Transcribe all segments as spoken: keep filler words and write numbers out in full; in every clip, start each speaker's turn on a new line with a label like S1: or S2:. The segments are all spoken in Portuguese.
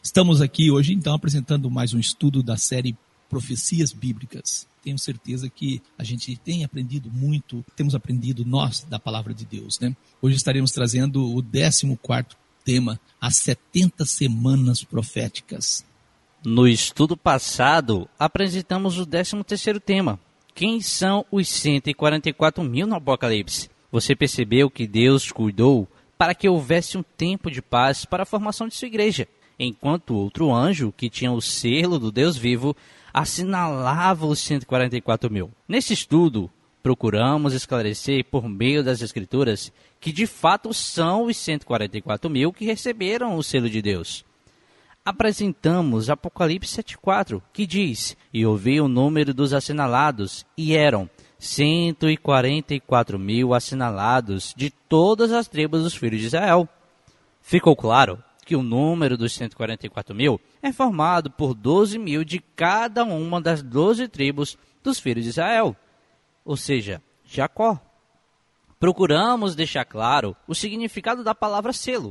S1: Estamos aqui hoje, então, apresentando mais um estudo da série Profecias Bíblicas. Tenho certeza que a gente tem aprendido muito, temos aprendido nós da Palavra de Deus, né? Hoje estaremos trazendo o décimo quarto tema, as setenta semanas proféticas.
S2: No estudo passado, apresentamos o décimo terceiro tema. Quem são os cento e quarenta e quatro mil no Apocalipse? Você percebeu que Deus cuidou para que houvesse um tempo de paz para a formação de sua igreja, enquanto outro anjo, que tinha o selo do Deus vivo, assinalava os cento e quarenta e quatro mil. Nesse estudo, procuramos esclarecer por meio das Escrituras que de fato são os cento e quarenta e quatro mil que receberam o selo de Deus. Apresentamos Apocalipse sete quatro, que diz: E ouvi o número dos assinalados, e eram cento e quarenta e quatro mil assinalados de todas as tribos dos filhos de Israel. Ficou claro que o número dos cento e quarenta e quatro mil é formado por doze mil de cada uma das doze tribos dos filhos de Israel, ou seja, Jacó. Procuramos deixar claro o significado da palavra selo: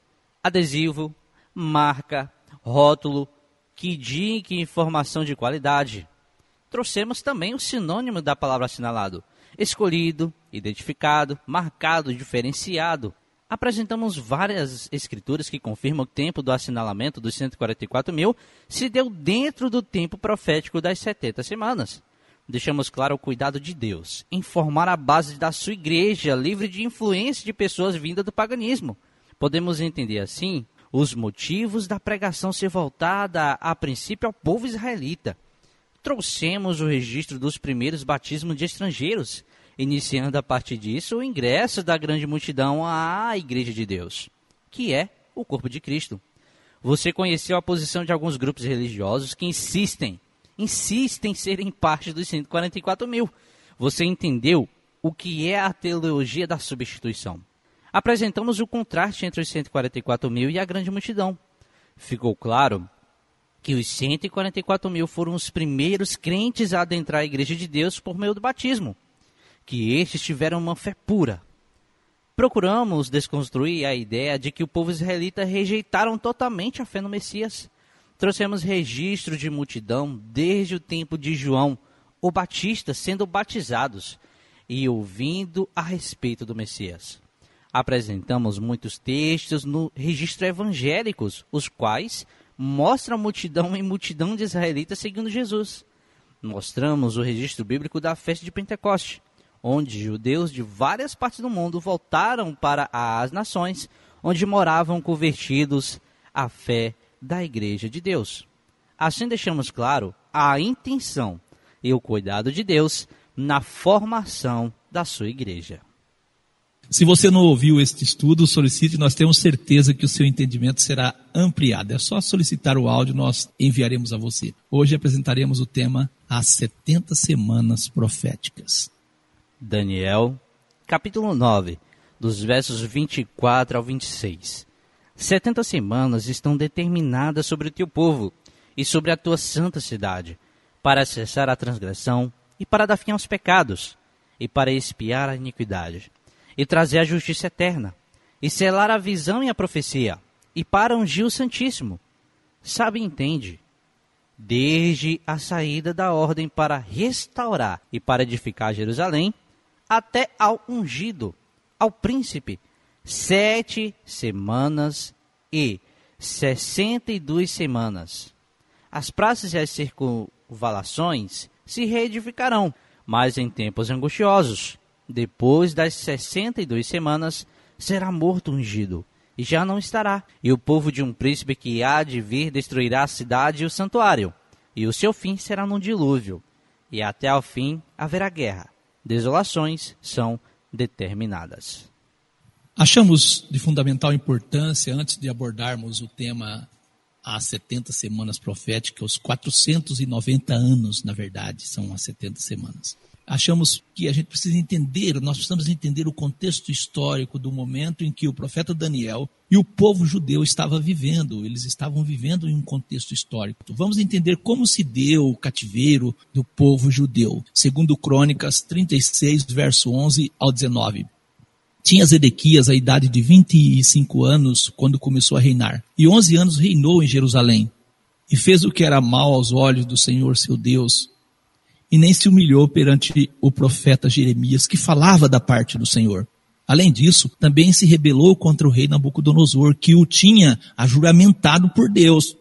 S2: adesivo, marca, rótulo, que indica informação de qualidade. Trouxemos também o sinônimo da palavra assinalado: escolhido, identificado, marcado, diferenciado. Apresentamos várias escrituras que confirmam que o tempo do assinalamento dos cento e quarenta e quatro mil se deu dentro do tempo profético das setenta semanas. Deixamos claro o cuidado de Deus em formar a base da sua igreja, livre de influência de pessoas vindas do paganismo. Podemos entender assim os motivos da pregação ser voltada a princípio ao povo israelita. Trouxemos o registro dos primeiros batismos de estrangeiros, iniciando a partir disso o ingresso da grande multidão à Igreja de Deus, que é o corpo de Cristo. Você conheceu a posição de alguns grupos religiosos que insistem, insistem em serem parte dos cento e quarenta e quatro mil. Você entendeu o que é a teologia da substituição. Apresentamos o contraste entre os cento e quarenta e quatro mil e a grande multidão. Ficou claro que os cento e quarenta e quatro mil foram os primeiros crentes a adentrar a Igreja de Deus por meio do batismo, que estes tiveram uma fé pura. Procuramos desconstruir a ideia de que o povo israelita rejeitaram totalmente a fé no Messias. Trouxemos registro de multidão desde o tempo de João, o Batista, sendo batizados e ouvindo a respeito do Messias. Apresentamos muitos textos no registro evangélicos, os quais mostram multidão e multidão de israelitas seguindo Jesus. Mostramos o registro bíblico da festa de Pentecoste, onde judeus de várias partes do mundo voltaram para as nações, onde moravam convertidos à fé da Igreja de Deus. Assim deixamos claro a intenção e o cuidado de Deus na formação da sua igreja.
S1: Se você não ouviu este estudo, solicite, nós temos certeza que o seu entendimento será ampliado. É só solicitar o áudio, nós enviaremos a você. Hoje apresentaremos o tema As setenta Semanas Proféticas.
S2: Daniel, capítulo nove, dos versos vinte e quatro ao vinte e seis. Setenta semanas estão determinadas sobre o teu povo e sobre a tua santa cidade, para cessar a transgressão e para dar fim aos pecados, e para expiar a iniquidade, e trazer a justiça eterna, e selar a visão e a profecia, e para ungir o Santíssimo. Sabe e entende, desde a saída da ordem para restaurar e para edificar Jerusalém, até ao ungido, ao príncipe, sete semanas e sessenta e duas semanas. As praças e as circunvalações se reedificarão, mas em tempos angustiosos. Depois das sessenta e duas semanas, será morto o ungido, e já não estará. E o povo de um príncipe que há de vir destruirá a cidade e o santuário, e o seu fim será num dilúvio, e até ao fim haverá guerra. Desolações são determinadas.
S1: Achamos de fundamental importância, antes de abordarmos o tema as setenta semanas proféticas, os quatrocentos e noventa anos, na verdade, são as setenta semanas. Achamos que a gente precisa entender, nós precisamos entender o contexto histórico do momento em que o profeta Daniel e o povo judeu estavam vivendo, eles estavam vivendo em um contexto histórico. Vamos entender como se deu o cativeiro do povo judeu, segundo Crônicas trinta e seis, verso onze ao dezenove. Tinha Zedequias a idade de vinte e cinco anos quando começou a reinar, e onze anos reinou em Jerusalém, e fez o que era mal aos olhos do Senhor seu Deus, e nem se humilhou perante o profeta Jeremias, que falava da parte do Senhor. Além disso, também se rebelou contra o rei Nabucodonosor, que o tinha ajuramentado por Deus,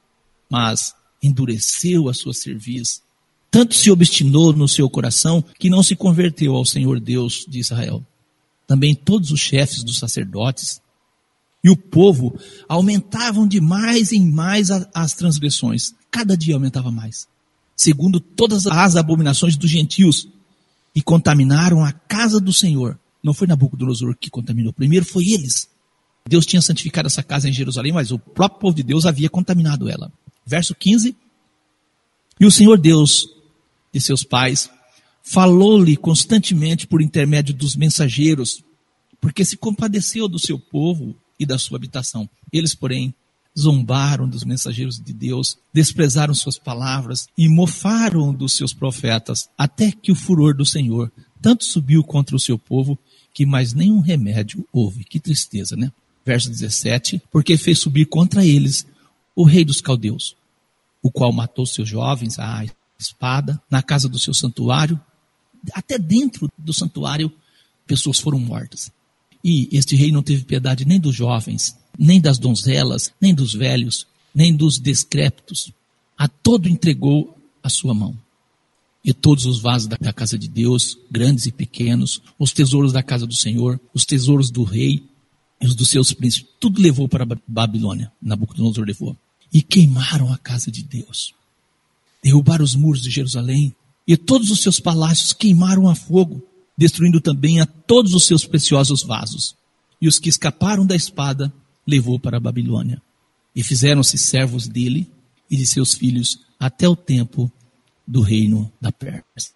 S1: mas endureceu a sua cerviz. Tanto se obstinou no seu coração, que não se converteu ao Senhor Deus de Israel. Também todos os chefes dos sacerdotes e o povo aumentavam de mais em mais as transgressões. Cada dia aumentava mais, segundo todas as abominações dos gentios, e contaminaram a casa do Senhor. Não foi Nabucodonosor que contaminou, primeiro foi eles. Deus tinha santificado essa casa em Jerusalém, mas o próprio povo de Deus havia contaminado ela. Verso quinze. E o Senhor Deus de seus pais falou-lhe constantemente por intermédio dos mensageiros, porque se compadeceu do seu povo e da sua habitação. Eles, porém, zombaram dos mensageiros de Deus, desprezaram suas palavras e mofaram dos seus profetas, até que o furor do Senhor tanto subiu contra o seu povo, que mais nenhum remédio houve. Que tristeza, né? Verso dezessete, porque fez subir contra eles o rei dos caldeus, o qual matou seus jovens à espada na casa do seu santuário. Até dentro do santuário, pessoas foram mortas. E este rei não teve piedade nem dos jovens, nem das donzelas, nem dos velhos, nem dos descrépitos. A todo entregou a sua mão. E todos os vasos da casa de Deus, grandes e pequenos, os tesouros da casa do Senhor, os tesouros do rei e os dos seus príncipes, tudo levou para a Babilônia. Nabucodonosor levou. E queimaram a casa de Deus. Derrubaram os muros de Jerusalém, e todos os seus palácios queimaram a fogo, destruindo também a todos os seus preciosos vasos. E os que escaparam da espada levou para a Babilônia. E fizeram-se servos dele e de seus filhos até o tempo do reino da Pérsia.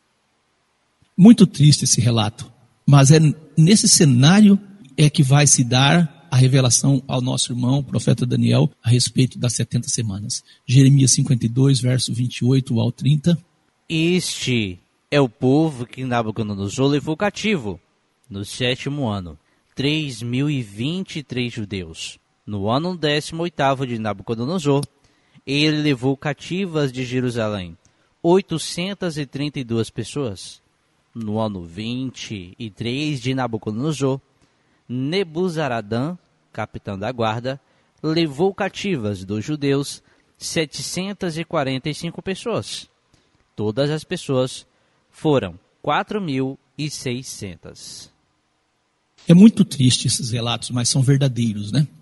S1: Muito triste esse relato, mas é nesse cenário é que vai se dar a revelação ao nosso irmão, o profeta Daniel, a respeito das setenta semanas. Jeremias cinquenta e dois, verso vinte e oito ao trinta.
S2: Este é o povo que Nabucodonosor levou cativo no sétimo ano, três mil e vinte e três judeus. No ano décimo oitavo de Nabucodonosor, ele levou cativas de Jerusalém oitocentas e trinta e duas pessoas. No ano vinte e três de Nabucodonosor, Nebuzaradã, capitão da guarda, levou cativas dos judeus setecentas e quarenta e cinco pessoas. Todas as pessoas foram quatro mil e seiscentas.
S1: É muito triste esses relatos, mas são verdadeiros, né?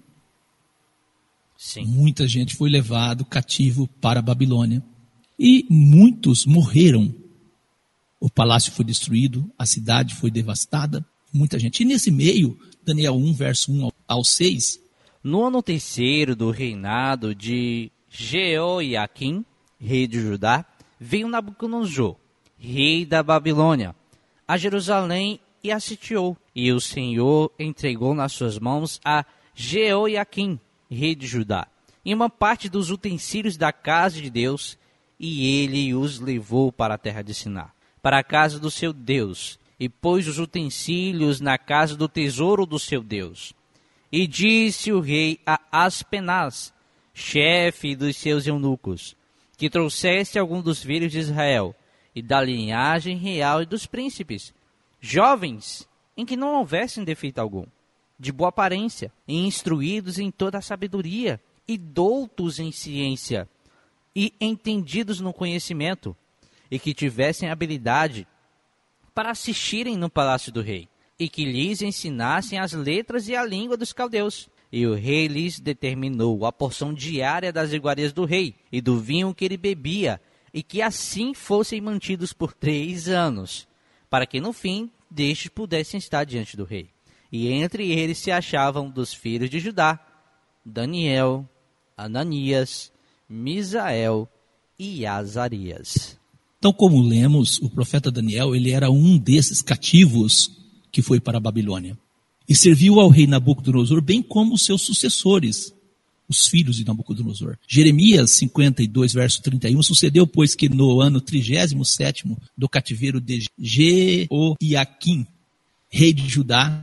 S2: Sim.
S1: Muita gente foi levado cativo para a Babilônia. E muitos morreram. O palácio foi destruído, a cidade foi devastada, muita gente. E nesse meio, Daniel um, verso um ao seis.
S2: No ano terceiro do reinado de Jeoiaquim, rei de Judá, veio Nabucodonosor, rei da Babilônia, a Jerusalém e a sitiou. E o Senhor entregou nas suas mãos a Jeoiaquim, rei de Judá, e uma parte dos utensílios da casa de Deus, e ele os levou para a terra de Siná, para a casa do seu Deus, e pôs os utensílios na casa do tesouro do seu Deus. E disse o rei a Aspenaz, chefe dos seus eunucos, que trouxesse algum dos filhos de Israel, e da linhagem real e dos príncipes, jovens, em que não houvesse defeito algum, de boa aparência, e instruídos em toda a sabedoria, e doutos em ciência, e entendidos no conhecimento, e que tivessem habilidade para assistirem no palácio do rei, e que lhes ensinassem as letras e a língua dos caldeus. E o rei lhes determinou a porção diária das iguarias do rei, e do vinho que ele bebia, e que assim fossem mantidos por três anos, para que no fim destes pudessem estar diante do rei. E entre eles se achavam dos filhos de Judá, Daniel, Ananias, Misael e Azarias.
S1: Então, como lemos, o profeta Daniel, ele era um desses cativos que foi para a Babilônia. E serviu ao rei Nabucodonosor, bem como os seus sucessores, os filhos de Nabucodonosor. Jeremias cinquenta e dois, verso trinta e um, sucedeu, pois, que no ano trigésimo sétimo do cativeiro de Jeoiaquim, rei de Judá,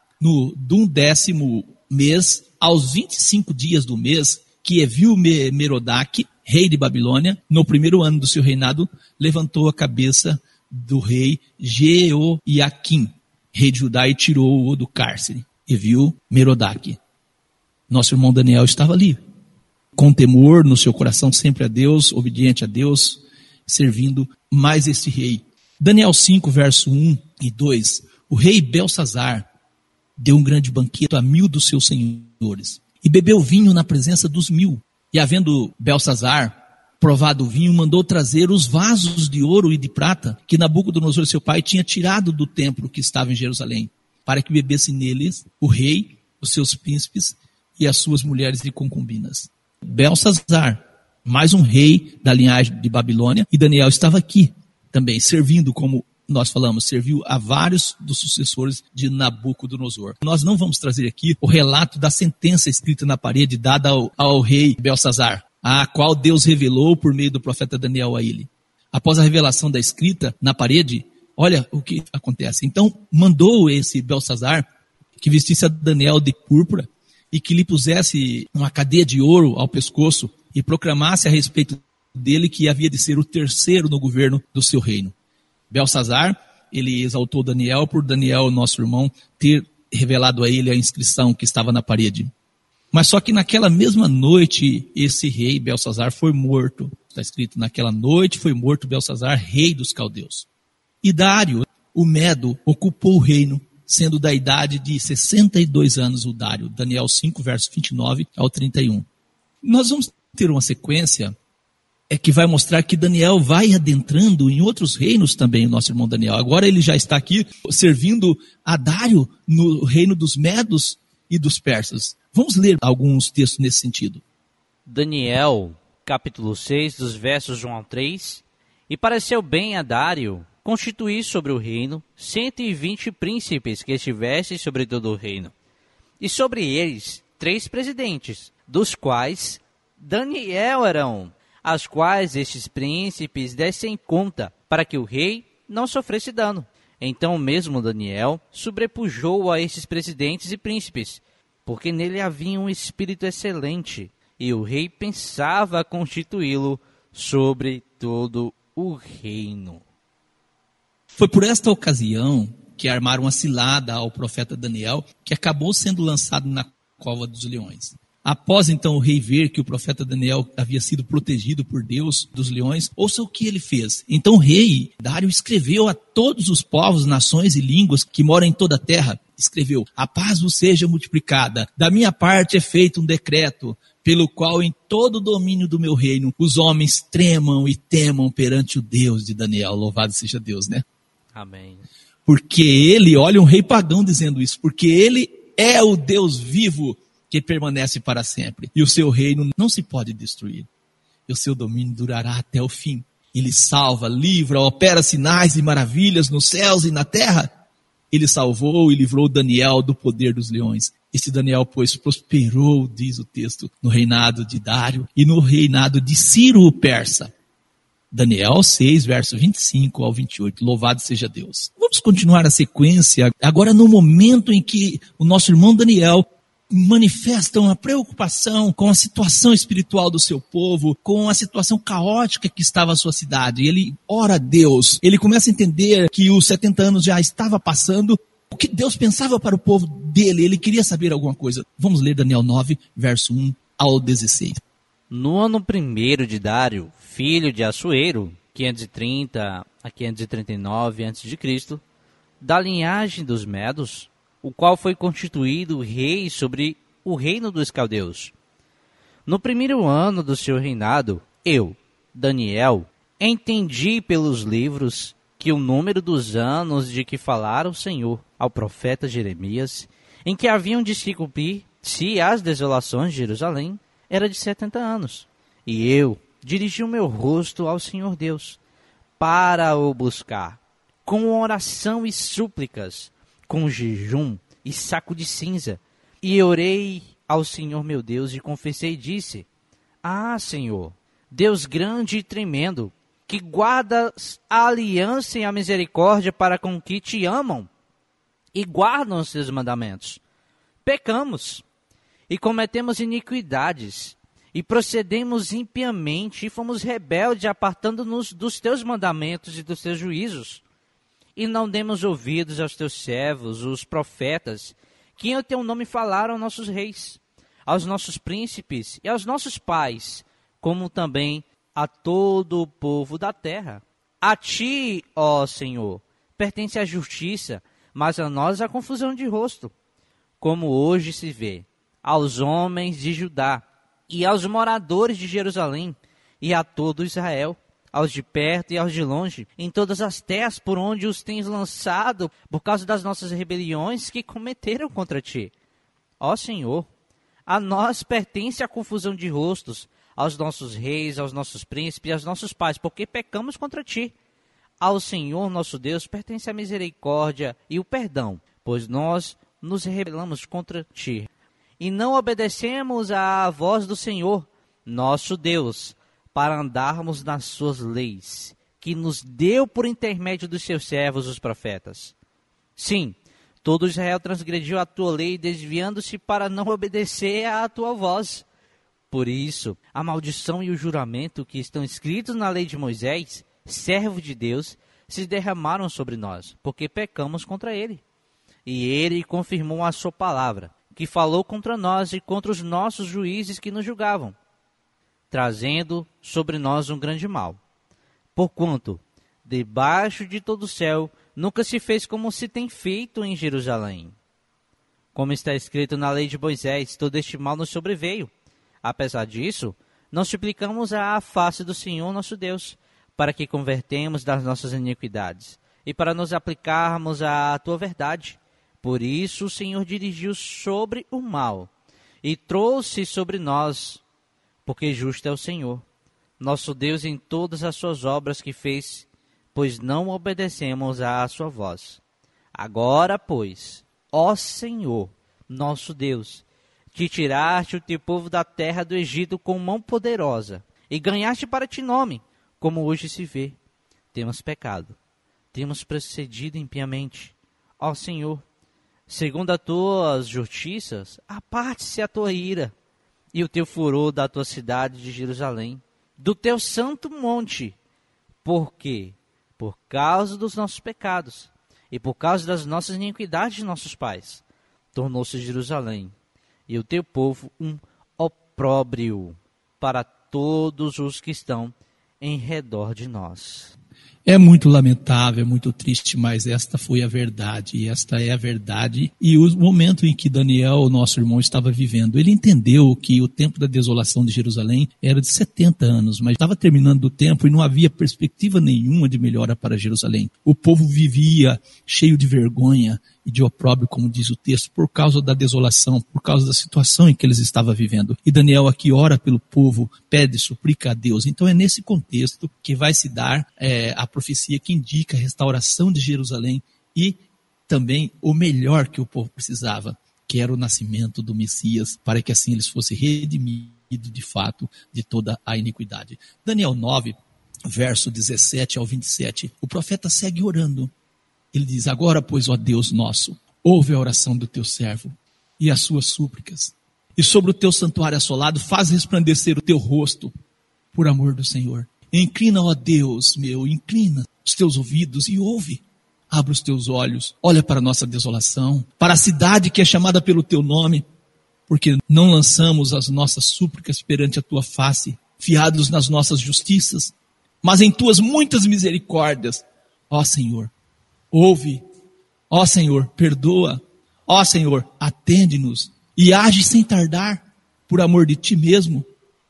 S1: no do décimo mês, aos vinte e cinco dias do mês, que Evil-Merodach, rei de Babilônia, no primeiro ano do seu reinado, levantou a cabeça do rei Jeoiaquim, rei de Judá, e tirou-o do cárcere. Evil-Merodach. Nosso irmão Daniel estava ali, com temor no seu coração sempre a Deus, obediente a Deus, servindo mais esse rei. Daniel cinco, verso um e dois. O rei Belsazar deu um grande banquete a mil dos seus senhores e bebeu vinho na presença dos mil. E havendo Belsazar provado o vinho, mandou trazer os vasos de ouro e de prata que Nabucodonosor, seu pai, tinha tirado do templo que estava em Jerusalém, para que bebesse neles o rei, os seus príncipes e as suas mulheres e concubinas. Belsazar, mais um rei da linhagem de Babilônia, e Daniel estava aqui também, servindo, como nós falamos, serviu a vários dos sucessores de Nabucodonosor. Nós não vamos trazer aqui o relato da sentença escrita na parede dada ao, ao rei Belsazar, a qual Deus revelou por meio do profeta Daniel a ele. Após a revelação da escrita na parede, olha o que acontece. Então mandou esse Belsazar que vestisse a Daniel de púrpura e que lhe pusesse uma cadeia de ouro ao pescoço e proclamasse a respeito dele que havia de ser o terceiro no governo do seu reino. Belsazar, ele exaltou Daniel por Daniel, nosso irmão, ter revelado a ele a inscrição que estava na parede. Mas só que naquela mesma noite, esse rei Belsazar foi morto. Está escrito, naquela noite foi morto Belsazar, rei dos caldeus. E Dário, o Medo, ocupou o reino, sendo da idade de sessenta e dois anos o Dário. Daniel cinco, verso vinte e nove ao trinta e um. Nós vamos ter uma sequência é que vai mostrar que Daniel vai adentrando em outros reinos também, o nosso irmão Daniel. Agora ele já está aqui servindo a Dário no reino dos Medos e dos Persas. Vamos ler alguns textos nesse sentido.
S2: Daniel, capítulo seis, dos versos um ao três. E pareceu bem a Dário constituir sobre o reino cento e vinte príncipes que estivessem sobre todo o reino, e sobre eles três presidentes, dos quais Daniel era um, as quais estes príncipes dessem conta, para que o rei não sofresse dano. Então mesmo Daniel sobrepujou a estes presidentes e príncipes, porque nele havia um espírito excelente, e o rei pensava constituí-lo sobre todo o reino.
S1: Foi por esta ocasião que armaram uma cilada ao profeta Daniel, que acabou sendo lançado na cova dos leões. Após então o rei ver que o profeta Daniel havia sido protegido por Deus dos leões, ouça o que ele fez. Então o rei Dário escreveu a todos os povos, nações e línguas que moram em toda a terra, escreveu: a paz vos seja multiplicada. Da minha parte é feito um decreto, pelo qual em todo o domínio do meu reino os homens tremam e temam perante o Deus de Daniel. Louvado seja Deus, né?
S2: Amém.
S1: Porque ele, olha um rei pagão dizendo isso, porque ele é o Deus vivo que permanece para sempre. E o seu reino não se pode destruir. E o seu domínio durará até o fim. Ele salva, livra, opera sinais e maravilhas nos céus e na terra. Ele salvou e livrou Daniel do poder dos leões. Este Daniel, pois, prosperou, diz o texto, no reinado de Dário e no reinado de Ciro o persa. Daniel seis, verso vinte e cinco ao vinte e oito. Louvado seja Deus. Vamos continuar a sequência agora no momento em que o nosso irmão Daniel manifesta uma preocupação com a situação espiritual do seu povo, com a situação caótica que estava a sua cidade. Ele ora a Deus, ele começa a entender que os setenta anos já estava passando, o que Deus pensava para o povo dele, ele queria saber alguma coisa. Vamos ler Daniel nove, verso um ao dezesseis.
S2: No ano primeiro de Dário, filho de Assuero, quinhentos e trinta a quinhentos e trinta e nove antes de Cristo, da linhagem dos Medos, o qual foi constituído rei sobre o reino dos caldeus. No primeiro ano do seu reinado, eu, Daniel, entendi pelos livros que o número dos anos de que falara o Senhor ao profeta Jeremias, em que haviam de se cumprir-se as desolações de Jerusalém, era de setenta anos. E eu dirigi o meu rosto ao Senhor Deus, para o buscar, com oração e súplicas, com jejum e saco de cinza. E orei ao Senhor meu Deus e confessei e disse: Ah, Senhor, Deus grande e tremendo, que guardas a aliança e a misericórdia para com que te amam e guardam os teus mandamentos. Pecamos e cometemos iniquidades e procedemos impiamente e fomos rebeldes, apartando-nos dos teus mandamentos e dos teus juízos. E não demos ouvidos aos teus servos, os profetas, que em teu nome falaram aos nossos reis, aos nossos príncipes e aos nossos pais, como também a todo o povo da terra. A ti, ó Senhor, pertence a justiça, mas a nós a confusão de rosto, como hoje se vê, aos homens de Judá e aos moradores de Jerusalém e a todo Israel, aos de perto e aos de longe, em todas as terras por onde os tens lançado, por causa das nossas rebeliões que cometeram contra ti. Ó Senhor, a nós pertence a confusão de rostos, aos nossos reis, aos nossos príncipes e aos nossos pais, porque pecamos contra ti. Ao Senhor nosso Deus pertence a misericórdia e o perdão, pois nós nos rebelamos contra ti e não obedecemos à voz do Senhor, nosso Deus, para andarmos nas suas leis, que nos deu por intermédio dos seus servos, os profetas. Sim, todo Israel transgrediu a tua lei, desviando-se para não obedecer à tua voz. Por isso, a maldição e o juramento que estão escritos na lei de Moisés, servo de Deus, se derramaram sobre nós, porque pecamos contra ele. E ele confirmou a sua palavra, que falou contra nós e contra os nossos juízes que nos julgavam, trazendo sobre nós um grande mal. Porquanto, debaixo de todo o céu, nunca se fez como se tem feito em Jerusalém. Como está escrito na lei de Moisés, todo este mal nos sobreveio. Apesar disso, nós suplicamos à face do Senhor nosso Deus, para que convertemos das nossas iniquidades, e para nos aplicarmos à tua verdade. Por isso o Senhor dirigiu sobre o mal, e trouxe sobre nós, porque justo é o Senhor, nosso Deus, em todas as suas obras que fez, pois não obedecemos à sua voz. Agora, pois, ó Senhor, nosso Deus, que tiraste o teu povo da terra do Egito com mão poderosa, e ganhaste para ti nome, como hoje se vê. Temos pecado, temos procedido impiamente. Ó Senhor, segundo as tuas justiças, aparte-se a tua ira, e o teu furor da tua cidade de Jerusalém, do teu santo monte, porque, por causa dos nossos pecados, e por causa das nossas iniquidades de nossos pais, tornou-se Jerusalém, e o teu povo um opróbrio para todos os que estão em redor de nós.
S1: É muito lamentável, é muito triste, mas esta foi a verdade, e esta é a verdade. E o momento em que Daniel, nosso irmão, estava vivendo, ele entendeu que o tempo da desolação de Jerusalém era de setenta anos, mas estava terminando o tempo e não havia perspectiva nenhuma de melhora para Jerusalém. O povo vivia cheio de vergonha e de opróbrio, como diz o texto, por causa da desolação, por causa da situação em que eles estavam vivendo. E Daniel aqui ora pelo povo, pede, suplica a Deus. Então é nesse contexto que vai se dar é, a profecia que indica a restauração de Jerusalém e também o melhor que o povo precisava, que era o nascimento do Messias, para que assim eles fossem redimidos de fato de toda a iniquidade. Daniel nove, verso dezessete ao vinte e sete, o profeta segue orando. Ele diz: agora, pois, ó Deus nosso, ouve a oração do teu servo e as suas súplicas, e sobre o teu santuário assolado faz resplandecer o teu rosto, por amor do Senhor. Inclina, ó Deus meu, inclina os teus ouvidos e ouve. Abre os teus olhos, olha para a nossa desolação, para a cidade que é chamada pelo teu nome, porque não lançamos as nossas súplicas perante a tua face, fiados nas nossas justiças, mas em tuas muitas misericórdias, ó Senhor. Ouve, ó Senhor, perdoa, ó Senhor, atende-nos e age sem tardar, por amor de ti mesmo,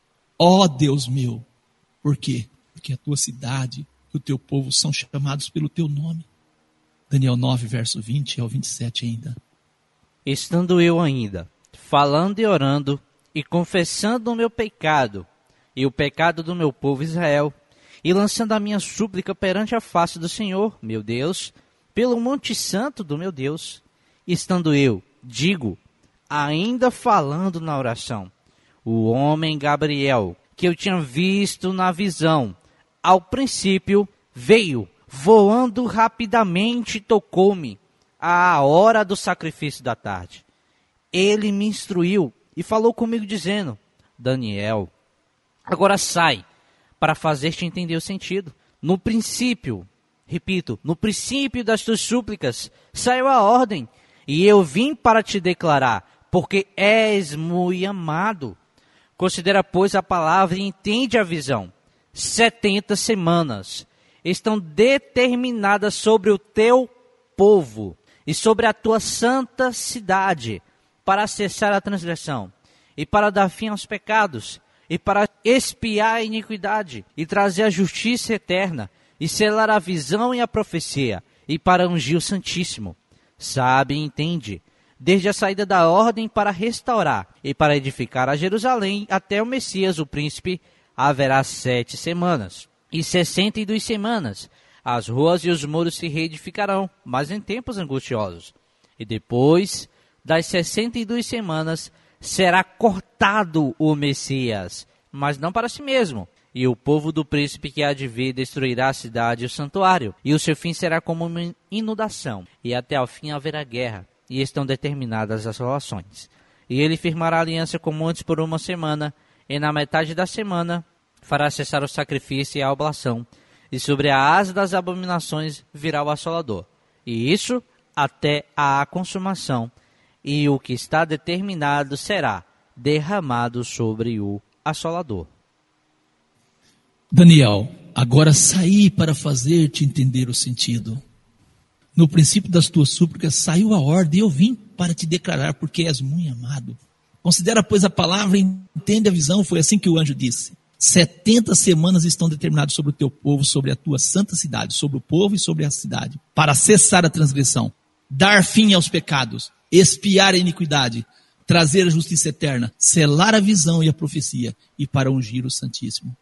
S1: ó Deus meu. Por quê? Porque a tua cidade e o teu povo são chamados pelo teu nome. Daniel nove, verso vinte ao vinte e sete ainda.
S2: Estando eu ainda, falando e orando, e confessando o meu pecado, e o pecado do meu povo Israel, e lançando a minha súplica perante a face do Senhor, meu Deus, pelo monte santo do meu Deus, estando eu, digo, ainda falando na oração, o homem Gabriel, que eu tinha visto na visão, ao princípio veio, voando rapidamente, tocou-me, à hora do sacrifício da tarde. Ele me instruiu e falou comigo dizendo: Daniel, agora sai para fazer-te entender o sentido. No princípio, repito, no princípio das tuas súplicas saiu a ordem, e eu vim para te declarar, porque és muito amado. Considera, pois, a palavra e entende a visão. Setenta semanas estão determinadas sobre o teu povo e sobre a tua santa cidade, para cessar a transgressão, e para dar fim aos pecados, e para expiar a iniquidade, e trazer a justiça eterna, e selar a visão e a profecia, e para ungir o Santíssimo. Sabe e entende, desde a saída da ordem para restaurar, e para edificar a Jerusalém, até o Messias, o príncipe, haverá sete semanas, e sessenta e duas semanas. As ruas e os muros se reedificarão, mas em tempos angustiosos. E depois das sessenta e duas semanas, será cortado o Messias, mas não para si mesmo. E o povo do príncipe que há de vir destruirá a cidade e o santuário, e o seu fim será como uma inundação, e até ao fim haverá guerra, e estão determinadas as relações. E ele firmará aliança com muitos por uma semana, e na metade da semana fará cessar o sacrifício e a oblação, e sobre a asa das abominações virá o assolador. E isso até a consumação, e o que está determinado será derramado sobre o assolador.
S1: Daniel, agora saí para fazer-te entender o sentido. No princípio das tuas súplicas saiu a ordem, e eu vim para te declarar, porque és muito amado. Considera, pois, a palavra e entende a visão. Foi assim que o anjo disse. Setenta semanas estão determinadas sobre o teu povo, sobre a tua santa cidade, sobre o povo e sobre a cidade, para cessar a transgressão, dar fim aos pecados, expiar a iniquidade, trazer a justiça eterna, selar a visão e a profecia, e para ungir o Santíssimo.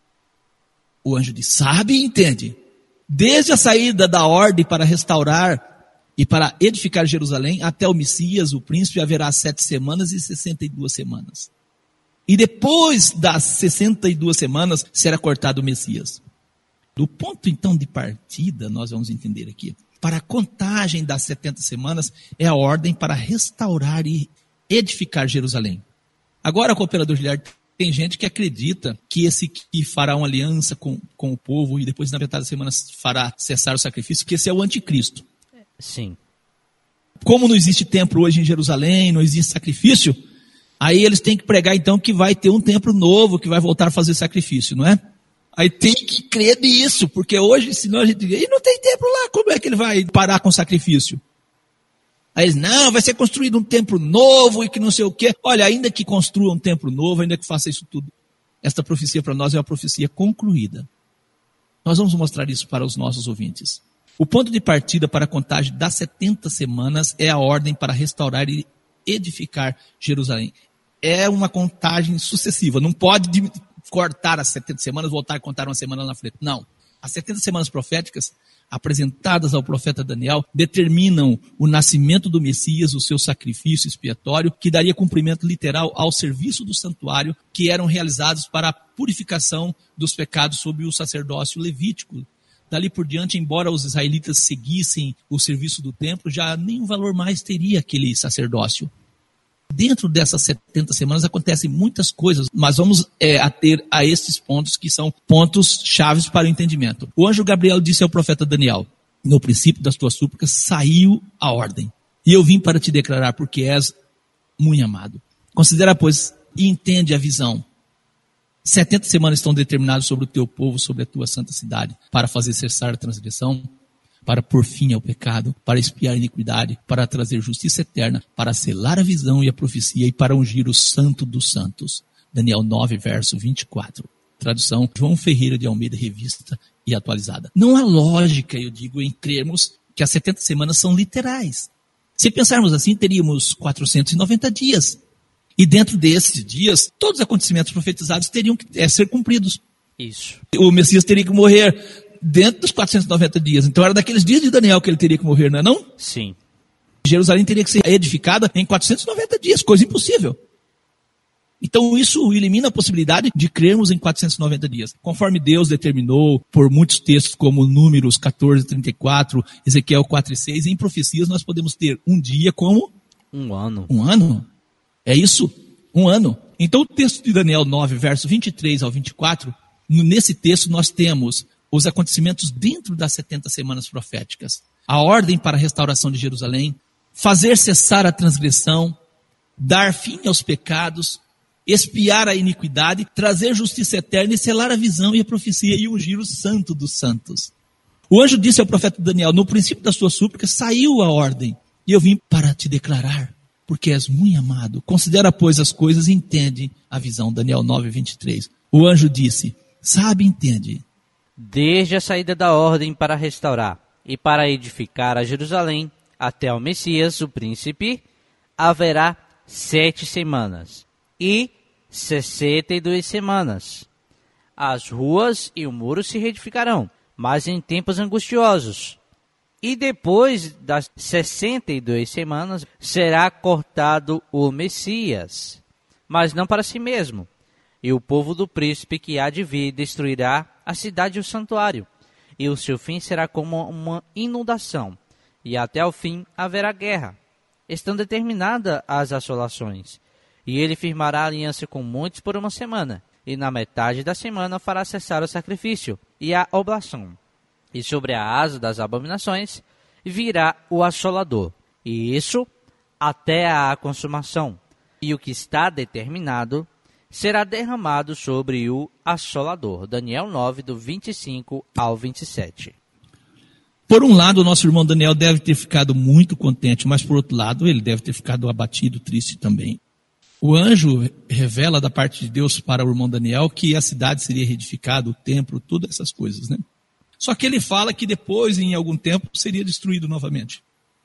S1: O anjo diz: sabe e entende. Desde a saída da ordem para restaurar e para edificar Jerusalém, até o Messias, o príncipe, haverá sete semanas e sessenta e duas semanas. E depois das sessenta e duas semanas, será cortado o Messias. Do ponto, então, de partida, nós vamos entender aqui, para a contagem das setenta semanas, é a ordem para restaurar e edificar Jerusalém. Agora, cooperador Giliard, tem gente que acredita que esse que fará uma aliança com, com o povo e depois na metade das semanas fará cessar o sacrifício, que esse é o anticristo.
S2: Sim.
S1: Como não existe templo hoje em Jerusalém, não existe sacrifício, aí eles têm que pregar então que vai ter um templo novo, que vai voltar a fazer sacrifício, não é? Aí tem que crer nisso, porque hoje, senão a gente diz, e não tem templo lá, como é que ele vai parar com o sacrifício? Aí eles, não, vai ser construído um templo novo e que não sei o quê. Olha, ainda que construa um templo novo, ainda que faça isso tudo, esta profecia para nós é uma profecia concluída. Nós vamos mostrar isso para os nossos ouvintes. O ponto de partida para a contagem das setenta semanas é a ordem para restaurar e edificar Jerusalém. É uma contagem sucessiva, não pode cortar as setenta semanas, voltar a contar uma semana na frente. Não. As setenta semanas proféticas apresentadas ao profeta Daniel determinam o nascimento do Messias, o seu sacrifício expiatório, que daria cumprimento literal ao serviço do santuário, que eram realizados para a purificação dos pecados sob o sacerdócio levítico. Dali por diante, embora os israelitas seguissem o serviço do templo, já nenhum valor mais teria aquele sacerdócio. Dentro dessas setenta semanas acontecem muitas coisas, mas vamos é, ater a estes pontos que são pontos chaves para o entendimento. O anjo Gabriel disse ao profeta Daniel: no princípio das tuas súplicas saiu a ordem, e eu vim para te declarar, porque és muito amado. Considera, pois, e entende a visão. setenta semanas estão determinadas sobre o teu povo, sobre a tua santa cidade, para fazer cessar a transgressão, para pôr fim ao pecado, para expiar a iniquidade, para trazer justiça eterna, para selar a visão e a profecia e para ungir o santo dos santos. Daniel nove, verso vinte e quatro. Tradução João Ferreira de Almeida, revista e atualizada. Não há lógica, eu digo, em crermos que as setenta semanas são literais. Se pensarmos assim, teríamos quatrocentos e noventa dias. E dentro desses dias, todos os acontecimentos profetizados teriam que é, ser cumpridos.
S2: Isso.
S1: O Messias teria que morrer dentro dos quatrocentos e noventa dias. Então era daqueles dias de Daniel que ele teria que morrer, não é não?
S2: Sim.
S1: Jerusalém teria que ser edificada em quatrocentos e noventa dias, coisa impossível. Então isso elimina a possibilidade de crermos em quatrocentos e noventa dias. Conforme Deus determinou, por muitos textos como Números catorze, trinta e quatro, Ezequiel quatro e seis, em profecias nós podemos ter um dia como?
S2: Um ano.
S1: Um ano? É isso? Um ano. Então o texto de Daniel nove, verso vinte e três ao vinte e quatro, nesse texto nós temos os acontecimentos dentro das setenta semanas proféticas. A ordem para a restauração de Jerusalém, fazer cessar a transgressão, dar fim aos pecados, expiar a iniquidade, trazer justiça eterna e selar a visão e a profecia e ungir o santo dos santos. O anjo disse ao profeta Daniel, no princípio da sua súplica saiu a ordem, e eu vim para te declarar, porque és muito amado. Considera, pois, as coisas e entende a visão. Daniel nove, vinte e três. O anjo disse, sabe e entende.
S2: Desde a saída da ordem para restaurar e para edificar a Jerusalém, até ao Messias, o príncipe, haverá sete semanas. E sessenta e duas semanas. As ruas e o muro se reedificarão, mas em tempos angustiosos. E depois das sessenta e duas semanas, será cortado o Messias, mas não para si mesmo. E o povo do príncipe que há de vir destruirá a cidade e o santuário. E o seu fim será como uma inundação. E até o fim haverá guerra. Estão determinadas as assolações. E ele firmará aliança com muitos por uma semana, e na metade da semana fará cessar o sacrifício e a oblação. E sobre a asa das abominações virá o assolador, e isso até a consumação. E o que está determinado será derramado sobre o assolador. Daniel nove, do vinte e cinco ao vinte e sete.
S1: Por um lado, o nosso irmão Daniel deve ter ficado muito contente, mas por outro lado, ele deve ter ficado abatido, triste também. O anjo revela da parte de Deus para o irmão Daniel que a cidade seria reedificada, o templo, todas essas coisas, né? Só que ele fala que depois, em algum tempo, seria destruído novamente.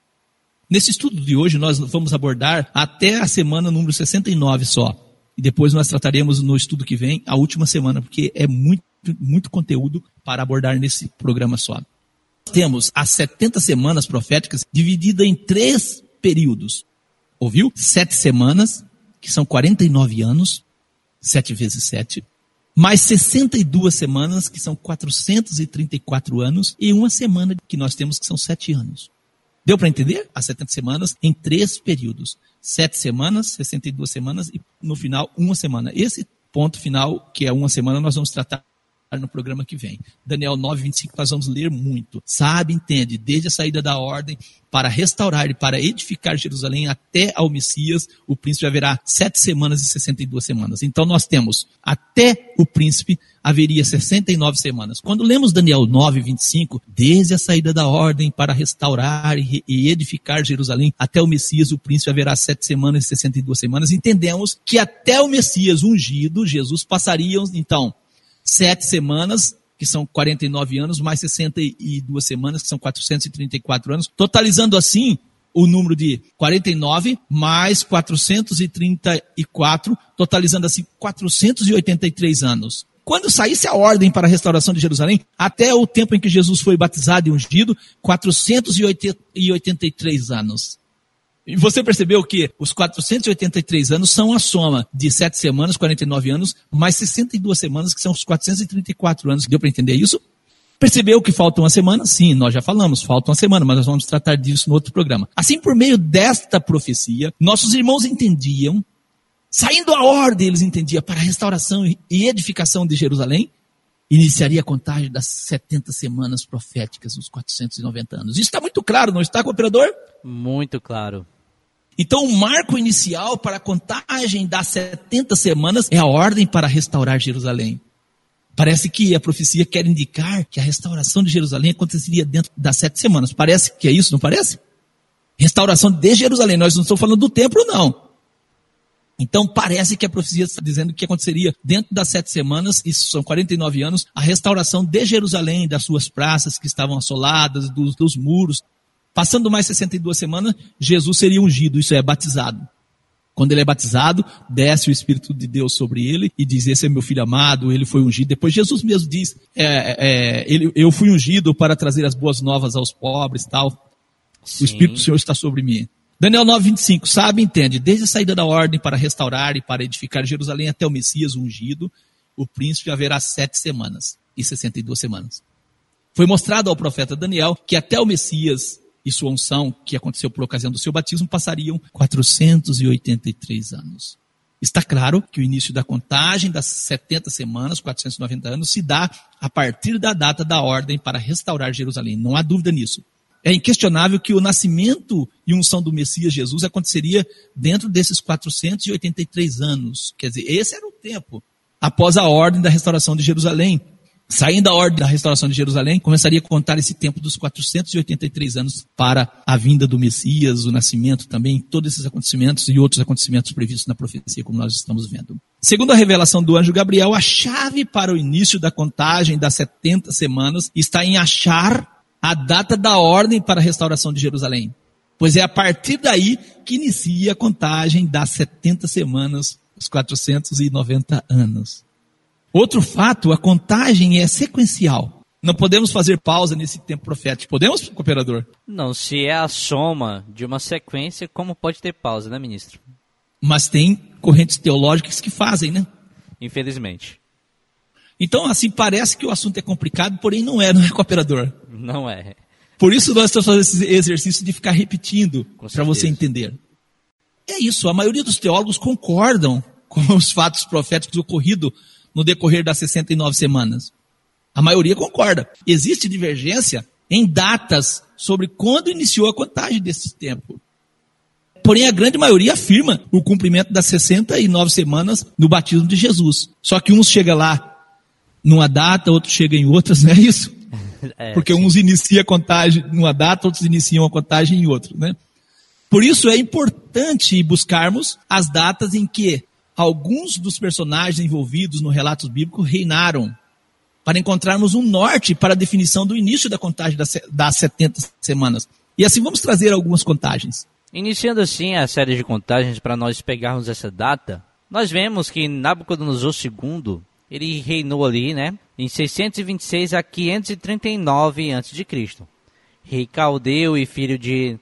S1: Nesse estudo de hoje, nós vamos abordar até a semana número sessenta e nove só. E depois nós trataremos no estudo que vem a última semana, porque é muito, muito conteúdo para abordar nesse programa só. Temos as setenta semanas proféticas divididas em três períodos. Ouviu? Sete semanas, que são quarenta e nove anos, sete vezes sete, mais sessenta e duas semanas, que são quatrocentos e trinta e quatro anos, e uma semana que nós temos, que são sete anos. Deu para entender? As setenta semanas em três períodos. Sete semanas, sessenta e duas semanas, e no final, uma semana. Esse ponto final, que é uma semana, nós vamos tratar no programa que vem. Daniel nove, vinte e cinco, nós vamos ler muito. Sabe, entende, desde a saída da ordem para restaurar e para edificar Jerusalém até ao Messias, o príncipe haverá sete semanas e sessenta e duas semanas. Então nós temos, até o príncipe, haveria sessenta e nove semanas. Quando lemos Daniel nove, vinte e cinco, desde a saída da ordem para restaurar e edificar Jerusalém até o Messias, o príncipe haverá sete semanas e sessenta e duas semanas, entendemos que até o Messias ungido, Jesus, passaria, então, sete semanas, que são quarenta e nove anos, mais sessenta e duas semanas, que são quatrocentos e trinta e quatro anos, totalizando assim o número de quarenta e nove mais quatrocentos e trinta e quatro, totalizando assim quatrocentos e oitenta e três anos. Quando saísse a ordem para a restauração de Jerusalém, até o tempo em que Jesus foi batizado e ungido, quatrocentos e oitenta e três anos. E você percebeu que os quatrocentos e oitenta e três anos são a soma de sete semanas, quarenta e nove anos, mais sessenta e duas semanas, que são os quatrocentos e trinta e quatro anos. Deu para entender isso? Percebeu que falta uma semana? Sim, nós já falamos, falta uma semana, mas nós vamos tratar disso no outro programa. Assim, por meio desta profecia, nossos irmãos entendiam, saindo a ordem, eles entendiam, para a restauração e edificação de Jerusalém, iniciaria a contagem das setenta semanas proféticas, os quatrocentos e noventa anos. Isso está muito claro, não está, cooperador?
S2: Muito claro.
S1: Então, o marco inicial para a contagem das setenta semanas é a ordem para restaurar Jerusalém. Parece que a profecia quer indicar que a restauração de Jerusalém aconteceria dentro das sete semanas. Parece que é isso, não parece? Restauração de Jerusalém. Nós não estamos falando do templo, não. Então, parece que a profecia está dizendo que aconteceria dentro das sete semanas, isso são quarenta e nove anos, a restauração de Jerusalém, das suas praças que estavam assoladas, dos, dos muros. Passando mais sessenta e duas semanas, Jesus seria ungido, isso é, batizado. Quando ele é batizado, desce o Espírito de Deus sobre ele e diz, esse é meu filho amado, ele foi ungido. Depois Jesus mesmo diz, é, é, ele, eu fui ungido para trazer as boas novas aos pobres, tal. Sim. O Espírito do Senhor está sobre mim. Daniel nove, vinte e cinco, sabe, entende, desde a saída da ordem para restaurar e para edificar Jerusalém até o Messias ungido, o príncipe haverá sete semanas e sessenta e duas semanas. Foi mostrado ao profeta Daniel que até o Messias e sua unção, que aconteceu por ocasião do seu batismo, passariam quatrocentos e oitenta e três anos. Está claro que o início da contagem das setenta semanas, quatrocentos e noventa anos, se dá a partir da data da ordem para restaurar Jerusalém. Não há dúvida nisso. É inquestionável que o nascimento e unção do Messias Jesus aconteceria dentro desses quatrocentos e oitenta e três anos. Quer dizer, esse era o tempo após a ordem da restauração de Jerusalém. Saindo da ordem da restauração de Jerusalém, começaria a contar esse tempo dos quatrocentos e oitenta e três anos para a vinda do Messias, o nascimento também, todos esses acontecimentos e outros acontecimentos previstos na profecia, como nós estamos vendo. Segundo a revelação do anjo Gabriel, a chave para o início da contagem das setenta semanas está em achar a data da ordem para a restauração de Jerusalém. Pois é a partir daí que inicia a contagem das setenta semanas, os quatrocentos e noventa anos. Outro fato, a contagem é sequencial. Não podemos fazer pausa nesse tempo profético. Podemos, cooperador?
S2: Não, se é a soma de uma sequência, como pode ter pausa, né, ministro?
S1: Mas tem correntes teológicas que fazem, né?
S2: Infelizmente.
S1: Então, assim, parece que o assunto é complicado, porém não é, não é, cooperador?
S2: Não é.
S1: Por isso nós estamos fazendo esse exercício de ficar repetindo, para você entender. É isso, a maioria dos teólogos concordam com os fatos proféticos ocorridos no decorrer das sessenta e nove semanas. A maioria concorda. Existe divergência em datas sobre quando iniciou a contagem desse tempo. Porém, a grande maioria afirma o cumprimento das sessenta e nove semanas no batismo de Jesus. Só que uns chegam lá numa data, outros chegam em outras, não é isso? É, porque sim. Uns iniciam a contagem numa data, outros iniciam a contagem em outra, né? Por isso é importante buscarmos as datas em que alguns dos personagens envolvidos no relato bíblico reinaram, para encontrarmos um norte para a definição do início da contagem das setenta semanas. E assim vamos trazer algumas contagens.
S2: Iniciando assim a série de contagens para nós pegarmos essa data, nós vemos que Nabucodonosor segundo, ele reinou ali, né, em seiscentos e vinte e seis a quinhentos e trinta e nove antes de Cristo. Rei caldeu e filho de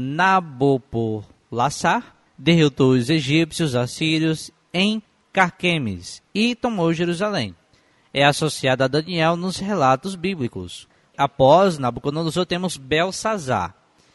S2: Nabopolassar, derrotou os egípcios, assírios, em Carquemes e tomou Jerusalém. É associado a Daniel nos relatos bíblicos. Após Nabucodonosor temos Belsazar.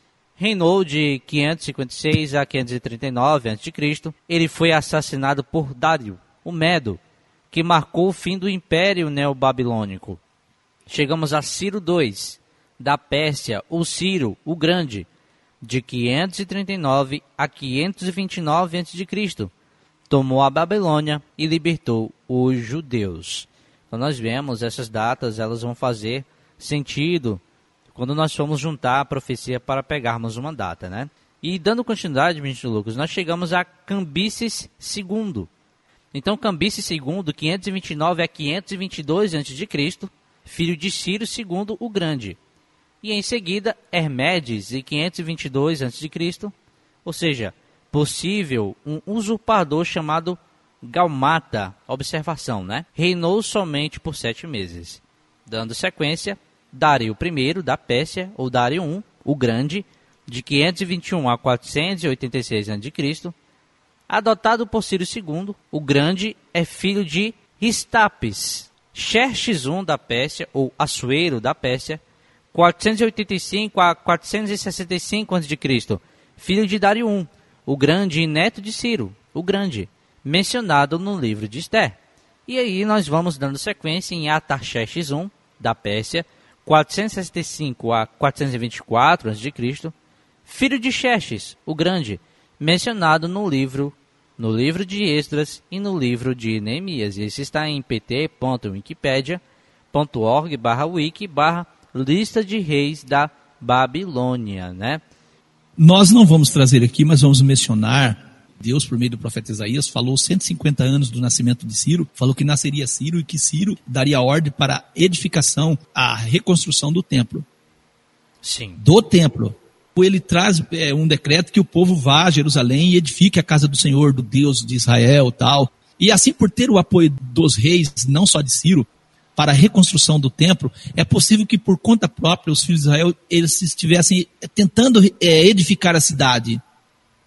S2: Reinou de quinhentos e cinquenta e seis a quinhentos e trinta e nove antes de Cristo. Ele foi assassinado por Dário, o Medo, que marcou o fim do Império Neobabilônico. Chegamos a Ciro segundo, da Pérsia, ou Ciro, o Grande, de quinhentos e trinta e nove a quinhentos e vinte e nove antes de Cristo. Tomou a Babilônia e libertou os judeus. Então nós vemos essas datas, elas vão fazer sentido quando nós formos juntar a profecia para pegarmos uma data, né? E dando continuidade, ministro Lucas, nós chegamos a Cambises segundo. Então Cambises segundo, quinhentos e vinte e nove a quinhentos e vinte e dois antes de Cristo, filho de Ciro segundo o Grande. E em seguida Hermedes, em quinhentos e vinte e dois antes de Cristo, ou seja, possível um usurpador chamado Gaumata, observação, né? Reinou somente por sete meses. Dando sequência, Dário I, da Pérsia, ou Dário I, o Grande, de quinhentos e vinte e um a quatrocentos e oitenta e seis antes de Cristo, adotado por Ciro segundo, o Grande é filho de Ristapes, Xerxes I da Pérsia, ou Assuero da Pérsia, quatrocentos e oitenta e cinco a quatrocentos e sessenta e cinco antes de Cristo, filho de Dário I, o Grande e neto de Ciro, o Grande, mencionado no livro de Esther. E aí nós vamos dando sequência em Artaxerxes I, da Pérsia, quatrocentos e sessenta e cinco a quatrocentos e vinte e quatro antes de Cristo, filho de Xerxes, o Grande, mencionado no livro, no livro de Esdras e no livro de Neemias. E isso está em pt ponto wikipedia ponto org barra wiki barra lista de reis da Babilônia, né?
S1: Nós não vamos trazer aqui, mas vamos mencionar, Deus, por meio do profeta Isaías, falou cento e cinquenta anos do nascimento de Ciro, falou que nasceria Ciro e que Ciro daria ordem para a edificação, a reconstrução do templo.
S2: Sim.
S1: Do templo. Ele traz é, um decreto que o povo vá a Jerusalém e edifique a casa do Senhor, do Deus de Israel, tal. E assim, por ter o apoio dos reis, não só de Ciro, para a reconstrução do templo, é possível que por conta própria os filhos de Israel eles estivessem tentando é, edificar a cidade.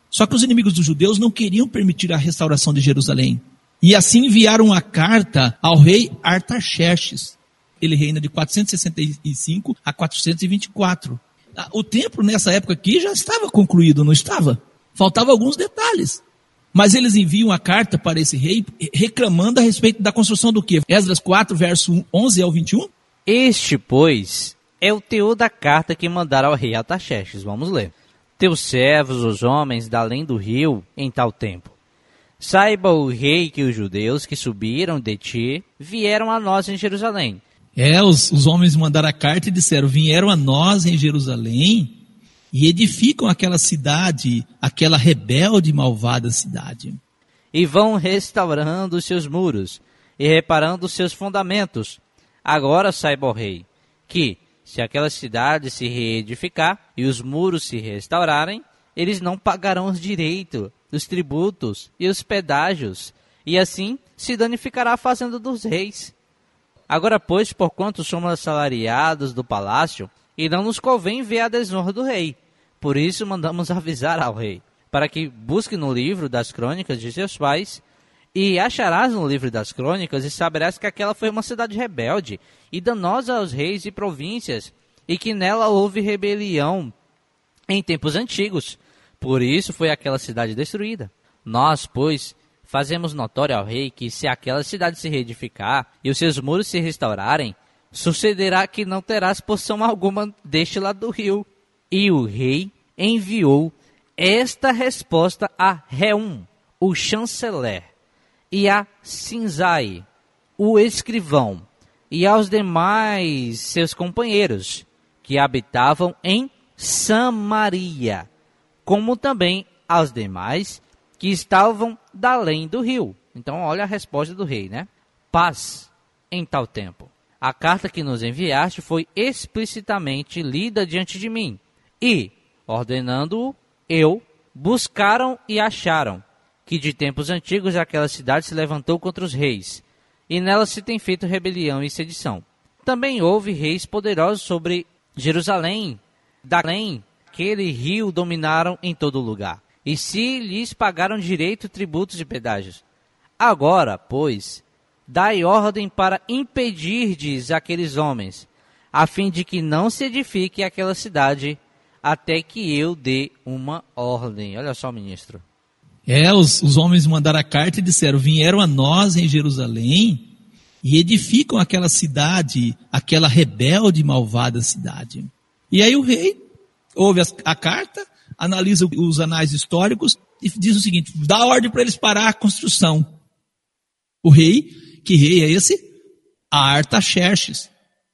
S1: Só que os inimigos dos judeus não queriam permitir a restauração de Jerusalém. E assim enviaram uma carta ao rei Artaxerxes. Ele reina de quatrocentos e sessenta e cinco a quatrocentos e vinte e quatro. O templo nessa época aqui já estava concluído, não estava? Faltavam alguns detalhes. Mas eles enviam a carta para esse rei reclamando a respeito da construção do quê? Esdras quatro, verso onze ao vinte e um.
S2: Este, pois, é o teor da carta que mandaram ao rei Artaxerxes. Vamos ler. Teus servos, os homens da além do rio, em tal tempo. Saiba o rei que os judeus que subiram de ti vieram a nós em Jerusalém.
S1: É, os, os homens mandaram a carta e disseram, vieram a nós em Jerusalém e edificam aquela cidade, aquela rebelde e malvada cidade.
S2: E vão restaurando os seus muros e reparando os seus fundamentos. Agora saiba o rei que, se aquela cidade se reedificar e os muros se restaurarem, eles não pagarão os direitos, os tributos e os pedágios, e assim se danificará a fazenda dos reis. Agora, pois, porquanto somos assalariados do palácio, e não nos convém ver a desonra do rei. Por isso mandamos avisar ao rei, para que busque no livro das crônicas de seus pais, e acharás no livro das crônicas, e saberás que aquela foi uma cidade rebelde, e danosa aos reis e províncias, e que nela houve rebelião em tempos antigos. Por isso foi aquela cidade destruída. Nós, pois, fazemos notório ao rei que se aquela cidade se reedificar e os seus muros se restaurarem, sucederá que não terás porção alguma deste lado do rio. E o rei enviou esta resposta a Reum, o chanceler, e a Sinzai, o escrivão, e aos demais seus companheiros, que habitavam em Samaria, como também aos demais que estavam da além do rio. Então, olha a resposta do rei, né? Paz em tal tempo. A carta que nos enviaste foi explicitamente lida diante de mim. E, ordenando-o, eu, buscaram e acharam que de tempos antigos aquela cidade se levantou contra os reis, e nela se tem feito rebelião e sedição. Também houve reis poderosos sobre Jerusalém, da além aquele rio dominaram em todo lugar, e se lhes pagaram direito, tributos e pedágios. Agora, pois, dai ordem para impedirdes aqueles homens, a fim de que não se edifique aquela cidade, até que eu dê uma ordem. Olha só, ministro.
S1: É, os, os homens mandaram a carta e disseram, vieram a nós em Jerusalém e edificam aquela cidade, aquela rebelde e malvada cidade. E aí o rei ouve a, a carta, analisa os anais históricos e diz o seguinte, dá ordem para eles parar a construção. O rei, que rei é esse? Artaxerxes.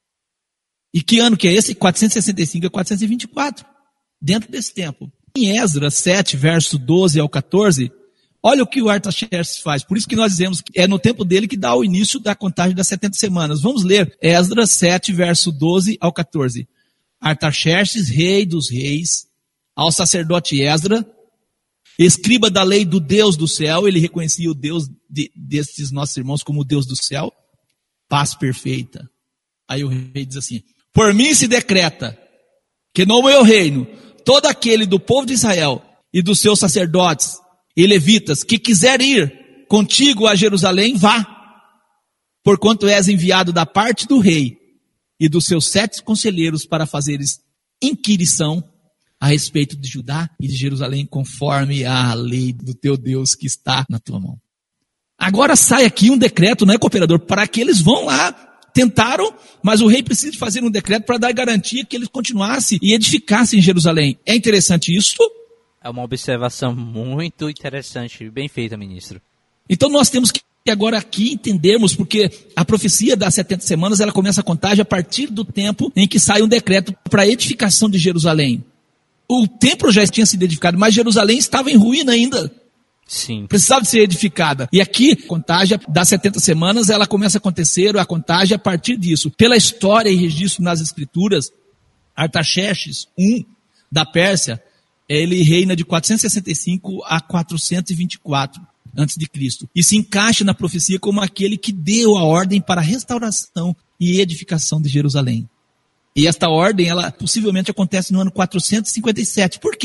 S1: E que ano que é esse? quatrocentos e sessenta e cinco a quatrocentos e vinte e quatro. Dentro desse tempo. Em Esdras sete, verso doze ao quatorze, olha o que o Artaxerxes faz. Por isso que nós dizemos que é no tempo dele que dá o início da contagem das setenta semanas. Vamos ler Esdras sete, verso doze ao quatorze. Artaxerxes, rei dos reis, ao sacerdote Esdra, escriba da lei do Deus do céu, ele reconhecia o Deus de, desses nossos irmãos como o Deus do céu, paz perfeita. Aí o rei diz assim, por mim se decreta que no meu reino, todo aquele do povo de Israel e dos seus sacerdotes e levitas que quiser ir contigo a Jerusalém, vá, porquanto és enviado da parte do rei e dos seus sete conselheiros para fazeres inquirição a respeito de Judá e de Jerusalém, conforme a lei do teu Deus que está na tua mão. Agora sai aqui um decreto, não é, cooperador, para que eles vão lá. Tentaram, mas o rei precisa de fazer um decreto para dar garantia que eles continuassem e edificassem em Jerusalém. É interessante isso?
S2: É uma observação muito interessante, bem feita, ministro.
S1: Então nós temos que agora aqui entendermos, porque a profecia das setenta semanas, ela começa a contagem a partir do tempo em que sai um decreto para a edificação de Jerusalém. O templo já tinha sido edificado, mas Jerusalém estava em ruína ainda.
S2: Sim.
S1: Precisava de ser edificada. E aqui, a contagem das setenta semanas, ela começa a acontecer, a contagem a partir disso. Pela história e registro nas escrituras, Artaxerxes I, da Pérsia, ele reina de quatrocentos e sessenta e cinco a quatrocentos e vinte e quatro antes de Cristo. E se encaixa na profecia como aquele que deu a ordem para a restauração e edificação de Jerusalém. E esta ordem, ela possivelmente acontece no ano quatrocentos e cinquenta e sete. Por quê?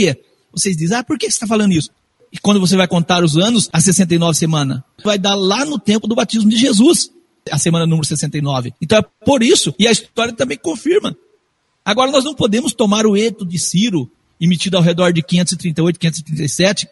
S1: Vocês dizem, ah, por que você está falando isso? E quando você vai contar os anos, a sessenta e nove semana, vai dar lá no tempo do batismo de Jesus, a semana número sessenta e nove. Então é por isso, e a história também confirma. Agora nós não podemos tomar o edito de Ciro, emitido ao redor de quinhentos e trinta e oito, quinhentos e trinta e sete,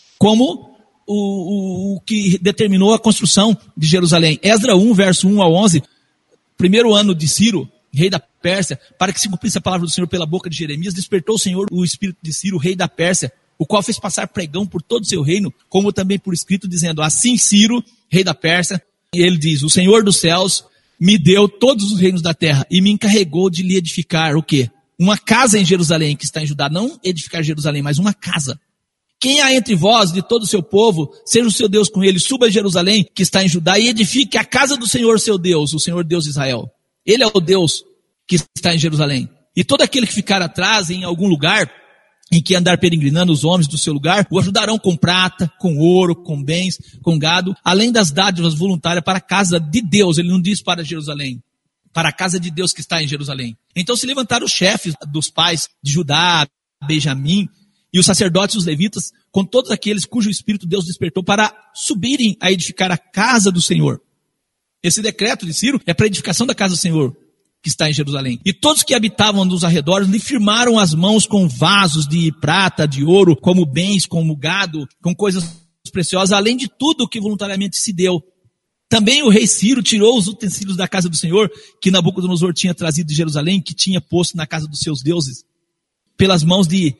S1: como o, o, o que determinou a construção de Jerusalém. Esdras um, verso um ao onze, primeiro ano de Ciro, rei da Pérsia, para que se cumprisse a palavra do Senhor pela boca de Jeremias, despertou o Senhor o espírito de Ciro, rei da Pérsia, o qual fez passar pregão por todo o seu reino, como também por escrito, dizendo, assim Ciro, rei da Pérsia, e ele diz, o Senhor dos céus me deu todos os reinos da terra e me encarregou de lhe edificar o quê? Uma casa em Jerusalém, que está em Judá, não edificar Jerusalém, mas uma casa. Quem há entre vós, de todo o seu povo, seja o seu Deus com ele, suba a Jerusalém, que está em Judá, e edifique a casa do Senhor, seu Deus, o Senhor Deus de Israel. Ele é o Deus que está em Jerusalém. E todo aquele que ficar atrás em algum lugar, em que andar peregrinando os homens do seu lugar, o ajudarão com prata, com ouro, com bens, com gado, além das dádivas voluntárias para a casa de Deus. Ele não diz para Jerusalém, para a casa de Deus que está em Jerusalém. Então se levantaram os chefes dos pais de Judá, Benjamim, e os sacerdotes e os levitas, com todos aqueles cujo espírito Deus despertou para subirem a edificar a casa do Senhor. Esse decreto de Ciro é para a edificação da casa do Senhor, que está em Jerusalém. E todos que habitavam nos arredores lhe firmaram as mãos com vasos de prata, de ouro, como bens, como gado, com coisas preciosas, além de tudo que voluntariamente se deu. Também o rei Ciro tirou os utensílios da casa do Senhor, que Nabucodonosor tinha trazido de Jerusalém, que tinha posto na casa dos seus deuses, pelas mãos de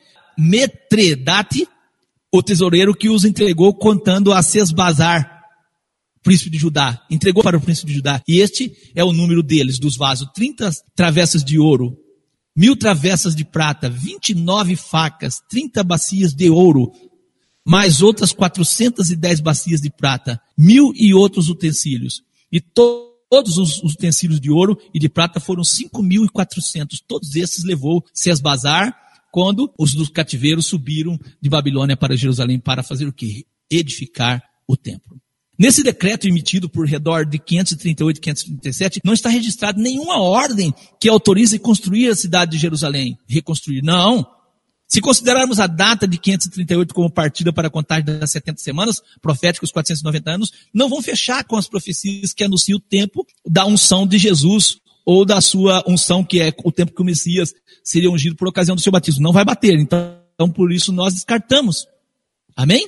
S1: Metredate, o tesoureiro, que os entregou contando a Sesbazar, príncipe de Judá, entregou para o príncipe de Judá, e este é o número deles, dos vasos, trinta travessas de ouro, mil travessas de prata, vinte e nove facas, trinta bacias de ouro, mais outras quatrocentas e dez bacias de prata, mil e outros utensílios, e to todos os utensílios de ouro e de prata foram cinco mil e quatrocentos, todos esses levou Sesbazar, quando os dos cativeiros subiram de Babilônia para Jerusalém para fazer o quê? Edificar o templo. Nesse decreto emitido por redor de quinhentos e trinta e oito, quinhentos e trinta e sete, não está registrado nenhuma ordem que autorize construir a cidade de Jerusalém. Reconstruir, não. Se considerarmos a data de quinhentos e trinta e oito como partida para a contagem das setenta semanas, proféticos quatrocentos e noventa anos, não vão fechar com as profecias que anunciam o tempo da unção de Jesus, ou da sua unção, que é o tempo que o Messias seria ungido por ocasião do seu batismo. Não vai bater, então, então por isso nós descartamos. Amém?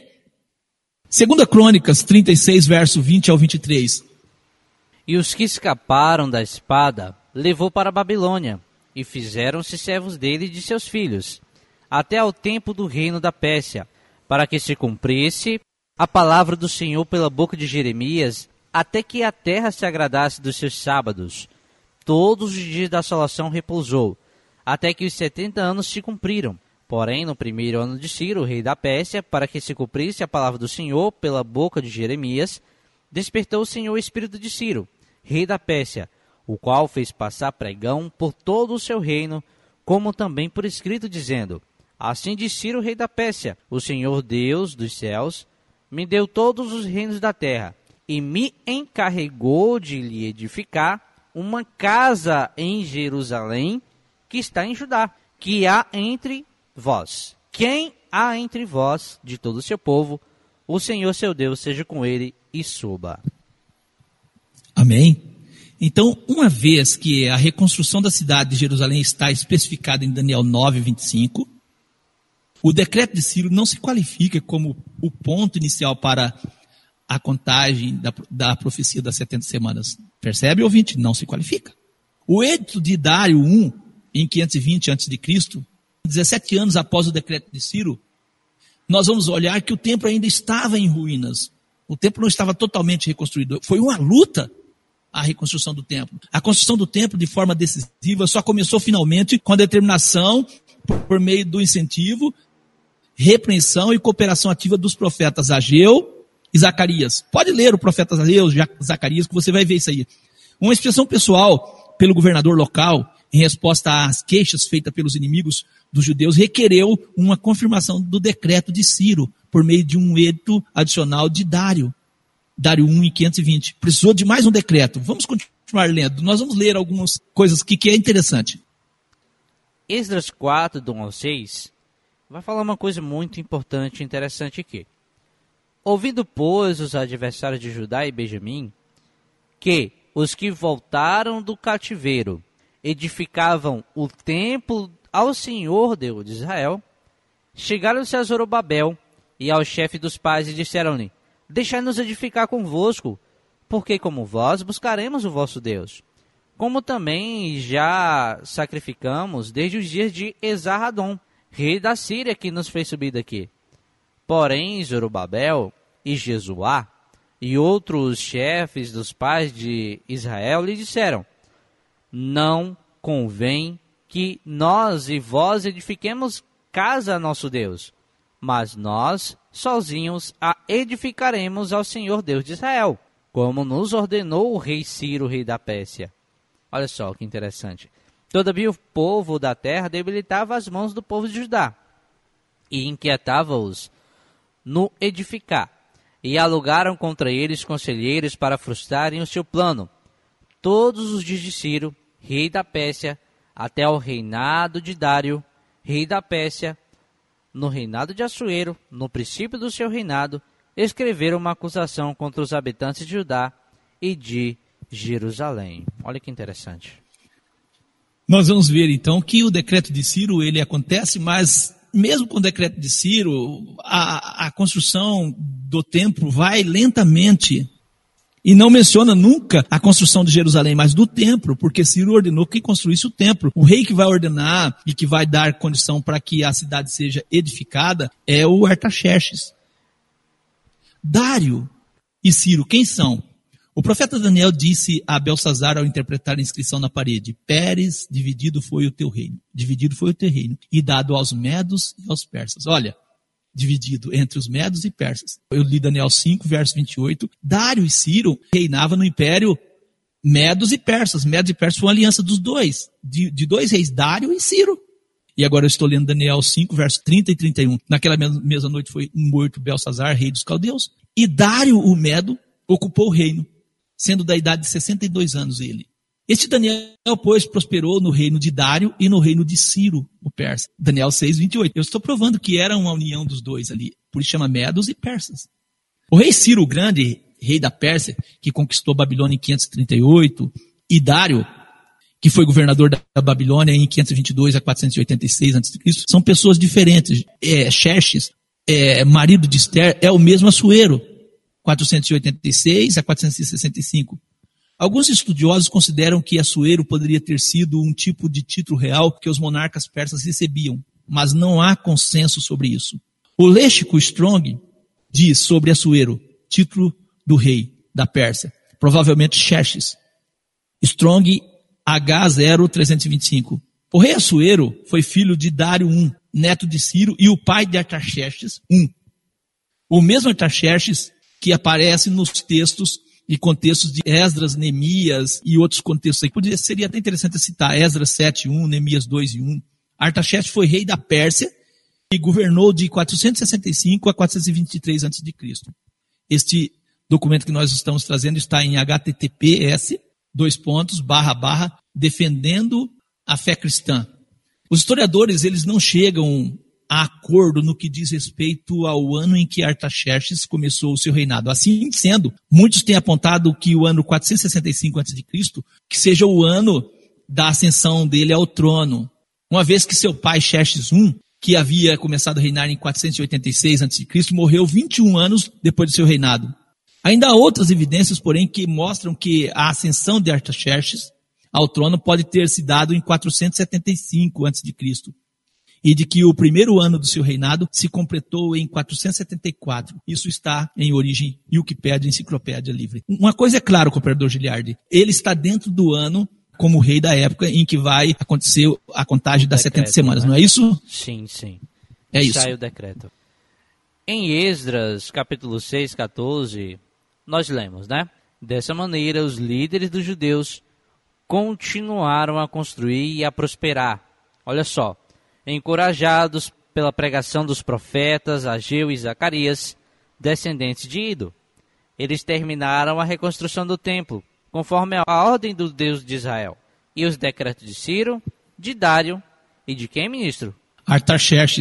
S1: Segunda Crônicas trinta e seis, verso vinte ao vinte e três.
S2: E os que escaparam da espada levou para a Babilônia, e fizeram-se servos dele e de seus filhos, até ao tempo do reino da Pérsia, para que se cumprisse a palavra do Senhor pela boca de Jeremias, até que a terra se agradasse dos seus sábados. Todos os dias da assolação repousou, até que os setenta anos se cumpriram. Porém, no primeiro ano de Ciro, rei da Pérsia, para que se cumprisse a palavra do Senhor pela boca de Jeremias, despertou o Senhor o espírito de Ciro, rei da Pérsia, o qual fez passar pregão por todo o seu reino, como também por escrito, dizendo, assim diz Ciro, rei da Pérsia, o Senhor Deus dos céus me deu todos os reinos da terra, e me encarregou de lhe edificar uma casa em Jerusalém, que está em Judá, que há entre vós. Quem há entre vós, de todo o seu povo, o Senhor seu Deus seja com ele e suba.
S1: Amém? Então, uma vez que a reconstrução da cidade de Jerusalém está especificada em Daniel nove, vinte e cinco, o decreto de Ciro não se qualifica como o ponto inicial para a contagem da, da profecia das setenta semanas. Percebe, ouvinte? Não se qualifica. O edito de Dário I, em quinhentos e vinte antes de Cristo, dezessete anos após o decreto de Ciro, nós vamos olhar que o templo ainda estava em ruínas. O templo não estava totalmente reconstruído. Foi uma luta a reconstrução do templo. A construção do templo, de forma decisiva, só começou finalmente com a determinação, por meio do incentivo, repreensão e cooperação ativa dos profetas Ageu e Zacarias. Pode ler o profeta Ageu e Zacarias, que você vai ver isso aí. Uma expressão pessoal pelo governador local, em resposta às queixas feitas pelos inimigos dos judeus, requereu uma confirmação do decreto de Ciro, por meio de um edito adicional de Dário. Dário I, em quinhentos e vinte. Precisou de mais um decreto. Vamos continuar lendo. Nós vamos ler algumas coisas que, que é interessante.
S2: Esdras quatro, do um ao seis, vai falar uma coisa muito importante e interessante aqui. Ouvindo, pois, os adversários de Judá e Benjamim, que os que voltaram do cativeiro edificavam o templo ao Senhor Deus de Israel, chegaram-se a Zorobabel e ao chefe dos pais e disseram-lhe: deixai-nos edificar convosco, porque como vós buscaremos o vosso Deus, como também já sacrificamos desde os dias de Esarhadon, rei da Síria, que nos fez subir daqui. Porém, Zorobabel e Jesuá e outros chefes dos pais de Israel lhe disseram: não convém que nós e vós edifiquemos casa a nosso Deus, mas nós sozinhos a edificaremos ao Senhor Deus de Israel, como nos ordenou o rei Ciro, rei da Pérsia. Olha só que interessante. Todavia o povo da terra debilitava as mãos do povo de Judá e inquietava-os no edificar, e alugaram contra eles conselheiros para frustrarem o seu plano. Todos os dias de Ciro, rei da Pérsia, até o reinado de Dário, rei da Pérsia, no reinado de Assuero, no princípio do seu reinado, escreveram uma acusação contra os habitantes de Judá e de Jerusalém. Olha que interessante.
S1: Nós vamos ver então que o decreto de Ciro, ele acontece, mas mesmo com o decreto de Ciro, a, a construção do templo vai lentamente. E não menciona nunca a construção de Jerusalém, mas do templo, porque Ciro ordenou que construísse o templo. O rei que vai ordenar e que vai dar condição para que a cidade seja edificada é o Artaxerxes. Dário e Ciro, quem são? O profeta Daniel disse a Belsazar ao interpretar a inscrição na parede: Pérez, dividido foi o teu reino. Dividido foi o teu reino, e dado aos medos e aos persas. Olha, dividido entre os medos e persas. Eu li Daniel cinco, verso vinte e oito. Dário e Ciro reinavam no império medos e persas. Medos e persas foi uma aliança dos dois, de, de dois reis, Dário e Ciro. E agora eu estou lendo Daniel cinco, verso trinta e trinta e um. Naquela mesma noite foi morto Belsazar, rei dos caldeus, e Dário, o medo, ocupou o reino, sendo da idade de sessenta e dois anos ele. Este Daniel, pois, prosperou no reino de Dário e no reino de Ciro, o persa. Daniel seis, vinte e oito. Eu estou provando que era uma união dos dois ali. Por isso chama medos e persas. O rei Ciro o Grande, rei da Pérsia, que conquistou a Babilônia em quinhentos e trinta e oito, e Dário, que foi governador da Babilônia em quinhentos e vinte e dois a quatrocentos e oitenta e seis antes de Cristo, são pessoas diferentes. É, Xerxes, é, marido de Esther, é o mesmo Assuero, quatrocentos e oitenta e seis a quatrocentos e sessenta e cinco. Alguns estudiosos consideram que Assuero poderia ter sido um tipo de título real que os monarcas persas recebiam, mas não há consenso sobre isso. O léxico Strong diz sobre Assuero, título do rei da Pérsia, provavelmente Xerxes. Strong H zero trezentos e vinte e cinco. O rei Assuero foi filho de Dário I, neto de Ciro, e o pai de Artaxerxes I. O mesmo Artaxerxes que aparece nos textos e contextos de Esdras, Neemias e outros contextos aí. Poderia, seria até interessante citar Esdras sete, um, Neemias dois e um. Artaxerxes foi rei da Pérsia e governou de quatrocentos e sessenta e cinco a quatrocentos e vinte e três antes de Cristo. Este documento que nós estamos trazendo está em H T T P S, dois pontos, barra, barra, defendendo a fé cristã. Os historiadores, eles não chegam a acordo no que diz respeito ao ano em que Artaxerxes começou o seu reinado. Assim sendo, muitos têm apontado que o ano quatrocentos e sessenta e cinco antes de Cristo que seja o ano da ascensão dele ao trono, uma vez que seu pai Xerxes I, que havia começado a reinar em quatrocentos e oitenta e seis antes de Cristo, morreu vinte e um anos depois do seu reinado. Ainda há outras evidências, porém, que mostram que a ascensão de Artaxerxes ao trono pode ter se dado em quatrocentos e setenta e cinco antes de Cristo. E de que o primeiro ano do seu reinado se completou em quatrocentos e setenta e quatro. Isso está em origem Wikipédia, Enciclopédia Livre. Uma coisa é clara, cooperador Giliardi, ele está dentro do ano como rei da época em que vai acontecer a contagem das decreto, setenta semanas, né? Não é isso?
S2: Sim, sim.
S1: É isso.
S2: Sai o decreto. Em Esdras, capítulo seis, quatorze, nós lemos, né? Dessa maneira, os líderes dos judeus continuaram a construir e a prosperar. Olha só. Encorajados pela pregação dos profetas Ageu e Zacarias, descendentes de Ido. Eles terminaram a reconstrução do templo, conforme a ordem do Deus de Israel, e os decretos de Ciro, de Dário e de quem, ministro?
S1: Artaxerxes.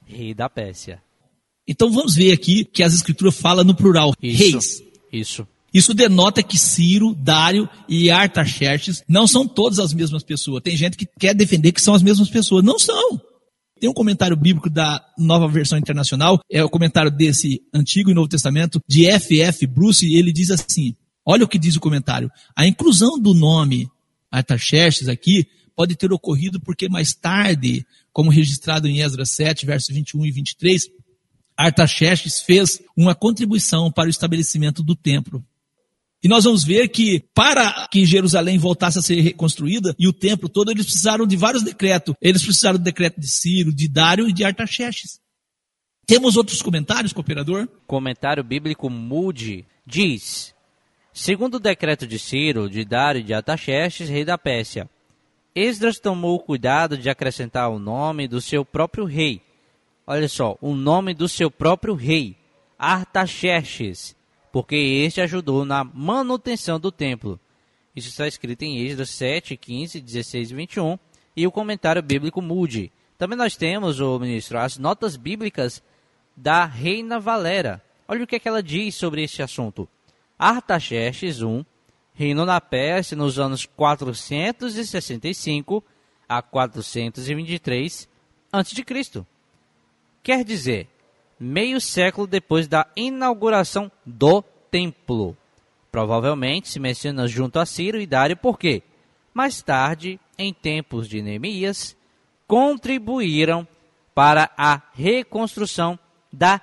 S2: rei da Pérsia.
S1: Então vamos ver aqui que as escrituras falam no plural,
S2: Isso,
S1: reis.
S2: Isso.
S1: Isso denota que Ciro, Dário e Artaxerxes não são todas as mesmas pessoas. Tem gente que quer defender que são as mesmas pessoas. Não são. Tem um comentário bíblico da Nova Versão Internacional, é o comentário desse Antigo e Novo Testamento, de F F Bruce, e ele diz assim, olha o que diz o comentário, a inclusão do nome Artaxerxes aqui pode ter ocorrido porque mais tarde, como registrado em Esdras sete, versos vinte e um e vinte e três, Artaxerxes fez uma contribuição para o estabelecimento do templo. E nós vamos ver que para que Jerusalém voltasse a ser reconstruída e o templo todo, eles precisaram de vários decretos. Eles precisaram do decreto de Ciro, de Dário e de Artaxerxes. Temos outros comentários, cooperador?
S2: Comentário bíblico Moody diz, segundo o decreto de Ciro, de Dário e de Artaxerxes, rei da Pérsia, Esdras tomou o cuidado de acrescentar o nome do seu próprio rei. Olha só, o nome do seu próprio rei, Artaxerxes, porque este ajudou na manutenção do templo. Isso está escrito em Esdras sete, quinze, dezesseis e vinte e um, e o comentário bíblico Moody. Também nós temos, ô ministro, as notas bíblicas da Reina Valera. Olha o que, é que ela diz sobre esse assunto. Artaxerxes I reinou na Pérsia nos anos quatrocentos e sessenta e cinco a quatrocentos e vinte e três antes de Cristo. Quer dizer, meio século depois da inauguração do templo. Provavelmente se menciona junto a Ciro e Dário porque, mais tarde, em tempos de Neemias, contribuíram para a reconstrução da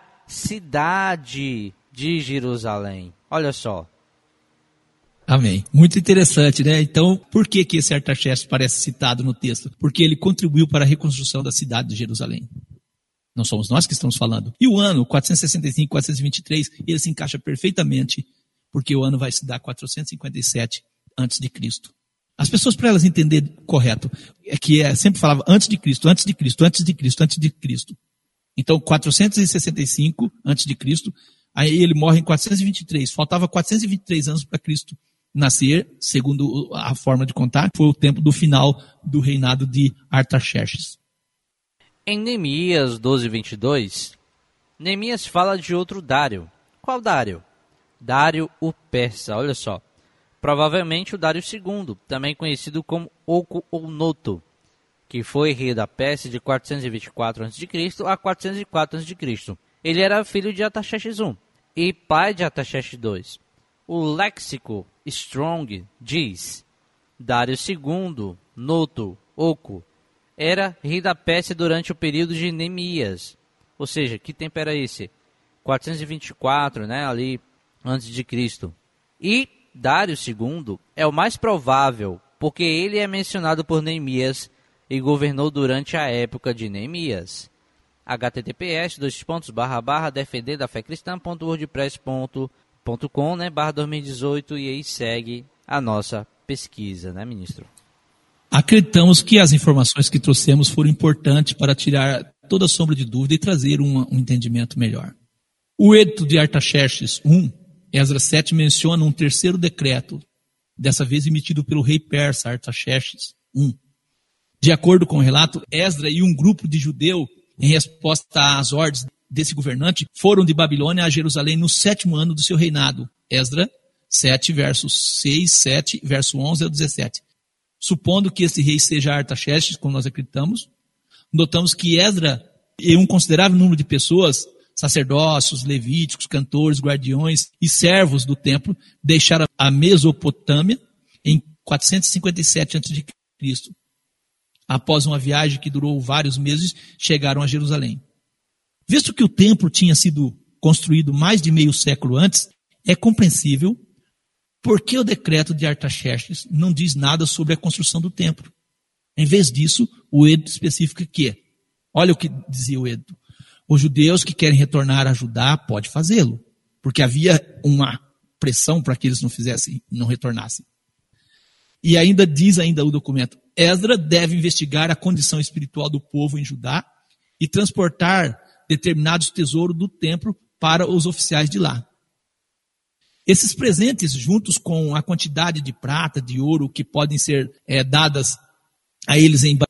S2: cidade de Jerusalém. Olha só.
S1: Amém. Muito interessante, né? Então, por que, que esse Artaxerxes parece citado no texto? Porque ele contribuiu para a reconstrução da cidade de Jerusalém. Não somos nós que estamos falando. E o ano quatrocentos e sessenta e cinco, quatrocentos e vinte e três, ele se encaixa perfeitamente, porque o ano vai se dar quatrocentos e cinquenta e sete antes de Cristo. As pessoas, para elas entenderem correto, é que é, sempre falava antes de Cristo, antes de Cristo, antes de Cristo, antes de Cristo. Então, quatrocentos e sessenta e cinco antes de Cristo, aí ele morre em quatrocentos e vinte e três. Faltava quatrocentos e vinte e três anos para Cristo nascer, segundo a forma de contar, foi o tempo do final do reinado de Artaxerxes.
S2: Em Neemias doze, vinte e dois, Neemias fala de outro Dário. Qual Dário? Dário o Persa, olha só. Provavelmente o Dário segundo, também conhecido como Oco ou Noto, que foi rei da Pérsia de quatrocentos e vinte e quatro antes de Cristo a quatrocentos e quatro antes de Cristo. Ele era filho de Artaxerxes I e pai de Artaxerxes dois. O léxico Strong diz, Dário segundo, Noto, Oco, era rei da Pérsia durante o período de Neemias. Ou seja, que tempo era esse? quatrocentos e vinte e quatro, né, ali antes de Cristo. E Dário segundo é o mais provável, porque ele é mencionado por Neemias e governou durante a época de Neemias. https dois pontos barra barra defender da fé cristã ponto wordpress ponto com, né, barra dois mil e dezoito, e aí segue a nossa pesquisa, né, ministro?
S1: Acreditamos que as informações que trouxemos foram importantes para tirar toda sombra de dúvida e trazer um, um entendimento melhor. O edito de Artaxerxes I, Esdras sete, menciona um terceiro decreto, dessa vez emitido pelo rei persa Artaxerxes I. De acordo com o relato, Esdras e um grupo de judeus, em resposta às ordens desse governante, foram de Babilônia a Jerusalém no sétimo ano do seu reinado. Esdras sete, versos seis, sete, verso onze ao dezessete. Supondo que esse rei seja Artaxerxes, como nós acreditamos, notamos que Esdras e um considerável número de pessoas, sacerdócios, levíticos, cantores, guardiões e servos do templo, deixaram a Mesopotâmia em quatrocentos e cinquenta e sete antes de Cristo. Após uma viagem que durou vários meses, chegaram a Jerusalém. Visto que o templo tinha sido construído mais de meio século antes, é compreensível por que o decreto de Artaxerxes não diz nada sobre a construção do templo. Em vez disso, o edito especifica que, olha o que dizia o edito, os judeus que querem retornar a Judá podem fazê-lo, porque havia uma pressão para que eles não fizessem, não retornassem. E ainda diz ainda o documento, Esdras deve investigar a condição espiritual do povo em Judá e transportar determinados tesouros do templo para os oficiais de lá. Esses presentes, juntos com a quantidade de prata, de ouro que podem ser é, dadas a eles em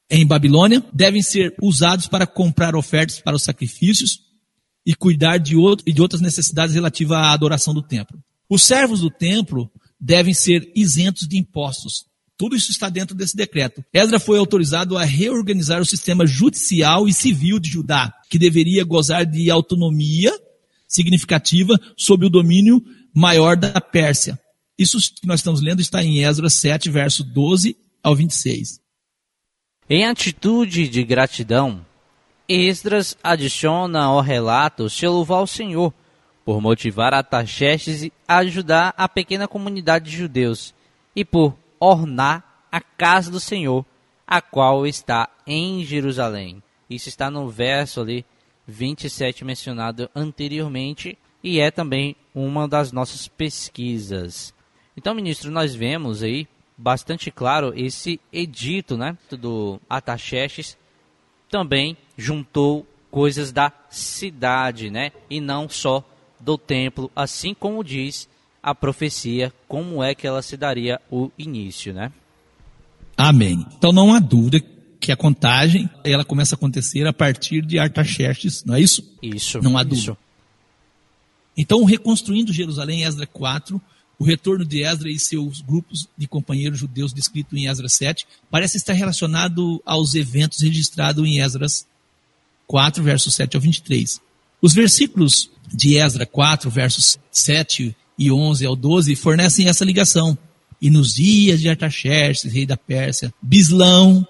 S1: em Babilônia, devem ser usados para comprar ofertas para os sacrifícios e cuidar de, outro, de outras necessidades relativas à adoração do templo. Os servos do templo devem ser isentos de impostos. Tudo isso está dentro desse decreto. Esdras foi autorizado a reorganizar o sistema judicial e civil de Judá, que deveria gozar de autonomia significativa sob o domínio maior da Pérsia. Isso que nós estamos lendo está em Esdras sete, verso doze ao vinte e seis.
S2: Em atitude de gratidão, Esdras adiciona ao relato seu louvor ao Senhor por motivar Artaxerxes a ajudar a pequena comunidade de judeus e por ornar a casa do Senhor, a qual está em Jerusalém. Isso está no verso ali vinte e sete mencionado anteriormente e é também uma das nossas pesquisas. Então, ministro, nós vemos aí bastante claro esse edito, né, do Artaxerxes também juntou coisas da cidade, né, e não só do templo, assim como diz a profecia, como é que ela se daria o início, né?
S1: Amém. Então não há dúvida que a contagem ela começa a acontecer a partir de Artaxerxes, não é isso?
S2: Isso.
S1: Não há dúvida.
S2: Isso.
S1: Então, reconstruindo Jerusalém, Esdras quatro, o retorno de Esdras e seus grupos de companheiros judeus descrito em Esdras sete, parece estar relacionado aos eventos registrados em Esdras quatro, versos sete ao vinte e três. Os versículos de Esdras quatro, versos sete e onze ao doze, fornecem essa ligação. E nos dias de Artaxerxes, rei da Pérsia, Bislão,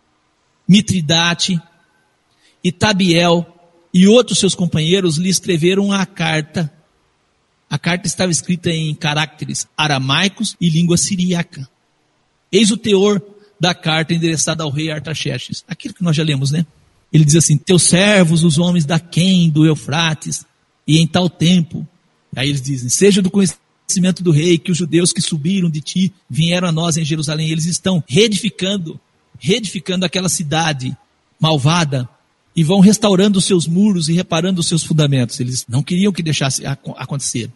S1: Mitridate e Tabiel e outros seus companheiros lhe escreveram a carta. A carta estava escrita em caracteres aramaicos e língua siríaca. Eis o teor da carta endereçada ao rei Artaxerxes. Aquilo que nós já lemos, né? Ele diz assim: teus servos, os homens da Quém, do Eufrates, e em tal tempo. Aí eles dizem: seja do conhecimento do rei que os judeus que subiram de ti vieram a nós em Jerusalém. Eles estão reedificando, reedificando aquela cidade malvada e vão restaurando os seus muros e reparando os seus fundamentos. Eles não queriam que deixasse acontecer.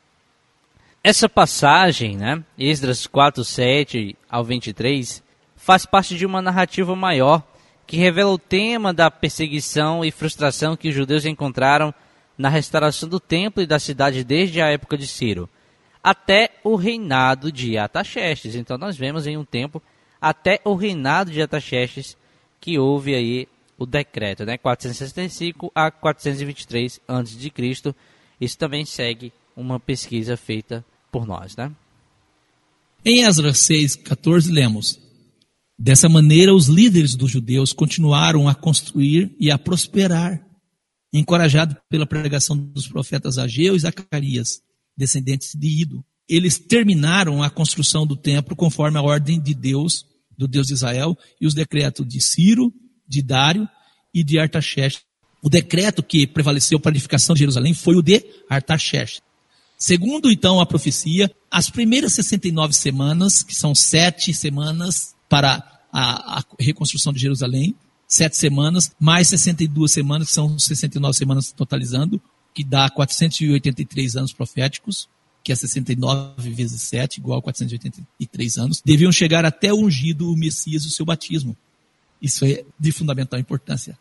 S2: Essa passagem, né, Esdras quatro, sete ao vinte e três, faz parte de uma narrativa maior que revela o tema da perseguição e frustração que os judeus encontraram na restauração do templo e da cidade desde a época de Ciro, até o reinado de Artaxerxes. Então nós vemos em um tempo, até o reinado de Artaxerxes, que houve aí o decreto, né, quatrocentos e sessenta e cinco a quatrocentos e vinte e três antes de Cristo. Isso também segue uma pesquisa feita por nós, né?
S1: Em Esdras seis, catorze, lemos: dessa maneira os líderes dos judeus continuaram a construir e a prosperar, encorajados pela pregação dos profetas Ageu e Zacarias, descendentes de Ido. Eles terminaram a construção do templo conforme a ordem de Deus, do Deus de Israel, e os decretos de Ciro, de Dário e de Artaxerxes. O decreto que prevaleceu para a edificação de Jerusalém foi o de Artaxerxes. Segundo, então, a profecia, as primeiras sessenta e nove semanas, que são sete semanas para a, a reconstrução de Jerusalém, sete semanas, mais sessenta e duas semanas, que são sessenta e nove semanas totalizando, que dá quatrocentos e oitenta e três anos proféticos, que é sessenta e nove vezes sete, igual a quatrocentos e oitenta e três anos, deviam chegar até o ungido, o Messias, o seu batismo. Isso é de fundamental importância.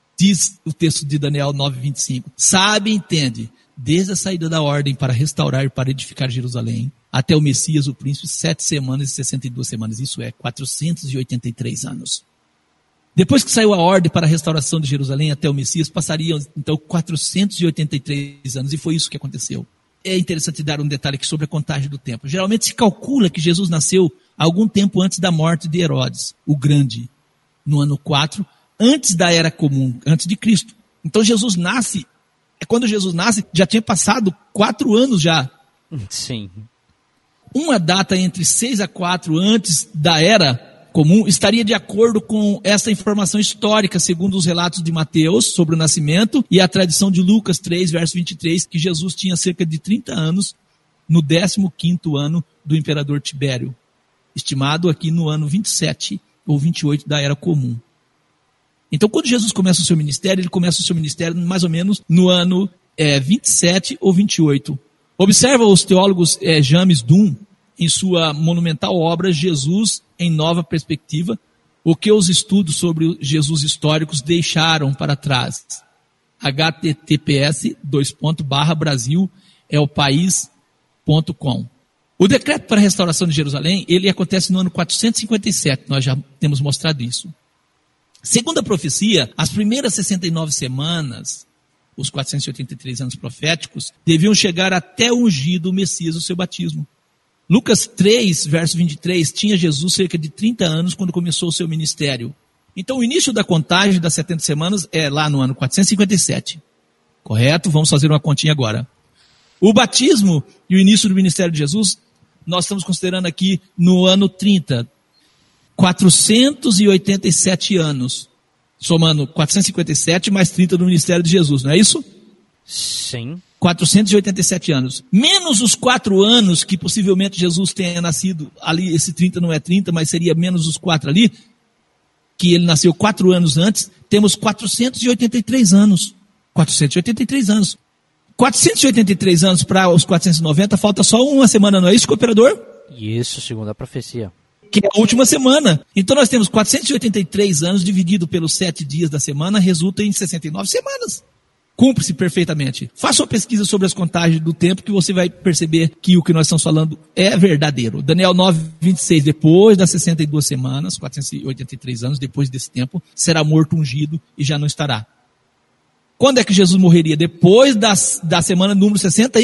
S1: Diz o texto de Daniel nove, vinte e cinco. Sabe e entende, desde a saída da ordem para restaurar e para edificar Jerusalém, até o Messias, o príncipe, sete semanas e sessenta e duas semanas. Isso é quatrocentos e oitenta e três anos. Depois que saiu a ordem para a restauração de Jerusalém até o Messias, passariam então quatrocentos e oitenta e três anos. E foi isso que aconteceu. É interessante dar um detalhe aqui sobre a contagem do tempo. Geralmente se calcula que Jesus nasceu algum tempo antes da morte de Herodes, o Grande, no ano quatro, antes da Era Comum, antes de Cristo. Então Jesus nasce, é quando Jesus nasce, já tinha passado quatro anos já.
S2: Sim.
S1: Uma data entre seis a quatro antes da Era Comum estaria de acordo com essa informação histórica, segundo os relatos de Mateus sobre o nascimento e a tradição de Lucas três, verso vinte e três, que Jesus tinha cerca de trinta anos no décimo quinto ano do imperador Tibério, estimado aqui no ano vinte e sete ou vinte e oito da Era Comum. Então, quando Jesus começa o seu ministério, ele começa o seu ministério mais ou menos no ano é, vinte e sete ou vinte e oito. Observa os teólogos é, James Dunn, em sua monumental obra Jesus em Nova Perspectiva, o que os estudos sobre Jesus históricos deixaram para trás. H T T P S dois pontos barra Brasil é o país ponto com. O decreto para a restauração de Jerusalém, ele acontece no ano quatrocentos e cinquenta e sete, nós já temos mostrado isso. Segundo a profecia, as primeiras sessenta e nove semanas, os quatrocentos e oitenta e três anos proféticos, deviam chegar até o ungido Messias, o seu batismo. Lucas três, verso vinte e três, tinha Jesus cerca de trinta anos quando começou o seu ministério. Então o início da contagem das setenta semanas é lá no ano quatrocentos e cinquenta e sete. Correto? Vamos fazer uma continha agora. O batismo e o início do ministério de Jesus, nós estamos considerando aqui no ano trinta. quatrocentos e oitenta e sete anos. Somando quatrocentos e cinquenta e sete mais trinta do ministério de Jesus, não é isso?
S2: Sim.
S1: quatrocentos e oitenta e sete anos. Menos os quatro anos que possivelmente Jesus tenha nascido ali, esse trinta não é trinta, mas seria menos os quatro ali, que ele nasceu quatro anos antes, temos quatrocentos e oitenta e três anos. quatrocentos e oitenta e três anos. quatrocentos e oitenta e três anos para os quatrocentos e noventa, falta só uma semana, não é isso, cooperador?
S2: Isso, segundo a profecia.
S1: Que é a última semana. Então nós temos quatrocentos e oitenta e três anos dividido pelos sete dias da semana, resulta em sessenta e nove semanas. Cumpre-se perfeitamente. Faça uma pesquisa sobre as contagens do tempo que você vai perceber que o que nós estamos falando é verdadeiro. Daniel nove, vinte e seis, depois das sessenta e duas semanas, quatrocentos e oitenta e três anos, depois desse tempo, será morto ungido e já não estará. Quando é que Jesus morreria? Depois das, da semana número sessenta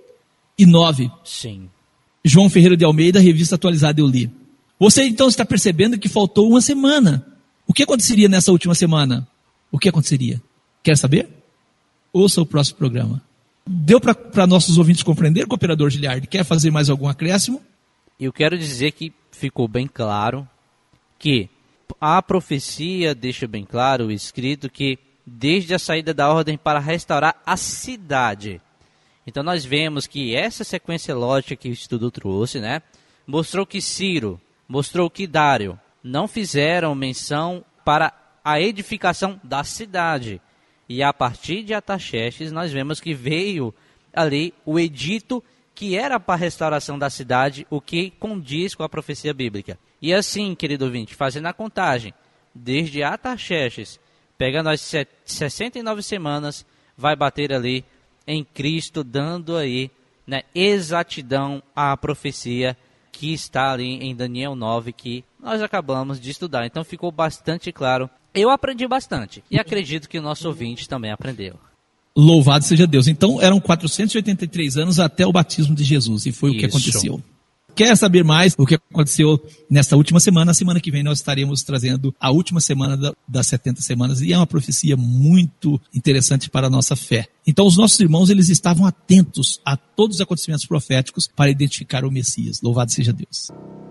S1: e nove.
S2: Sim.
S1: João Ferreira de Almeida, revista atualizada, eu li. Você então está percebendo que faltou uma semana. O que aconteceria nessa última semana? O que aconteceria? Quer saber? Ouça o próximo programa. Deu para nossos ouvintes compreender, cooperador Giliardi? Quer fazer mais algum acréscimo?
S2: Eu quero dizer que ficou bem claro que a profecia deixa bem claro, o escrito, que desde a saída da ordem para restaurar a cidade. Então nós vemos que essa sequência lógica que o estudo trouxe, né, mostrou que Ciro, mostrou que Dário não fizeram menção para a edificação da cidade. E a partir de Artaxerxes nós vemos que veio ali o edito que era para a restauração da cidade, o que condiz com a profecia bíblica. E assim, querido ouvinte, fazendo a contagem, desde Artaxerxes, pegando as sessenta e nove semanas, vai bater ali em Cristo, dando aí, né, exatidão à profecia que está ali em Daniel nove, que nós acabamos de estudar. Então ficou bastante claro. Eu aprendi bastante e acredito que o nosso ouvinte também aprendeu.
S1: Louvado seja Deus. Então eram quatrocentos e oitenta e três anos até o batismo de Jesus e foi Isso. o que aconteceu. Quer saber mais o que aconteceu nesta última semana? A semana que vem nós estaremos trazendo a última semana da, das setenta semanas e é uma profecia muito interessante para a nossa fé. Então os nossos irmãos, eles estavam atentos a todos os acontecimentos proféticos para identificar o Messias. Louvado seja Deus.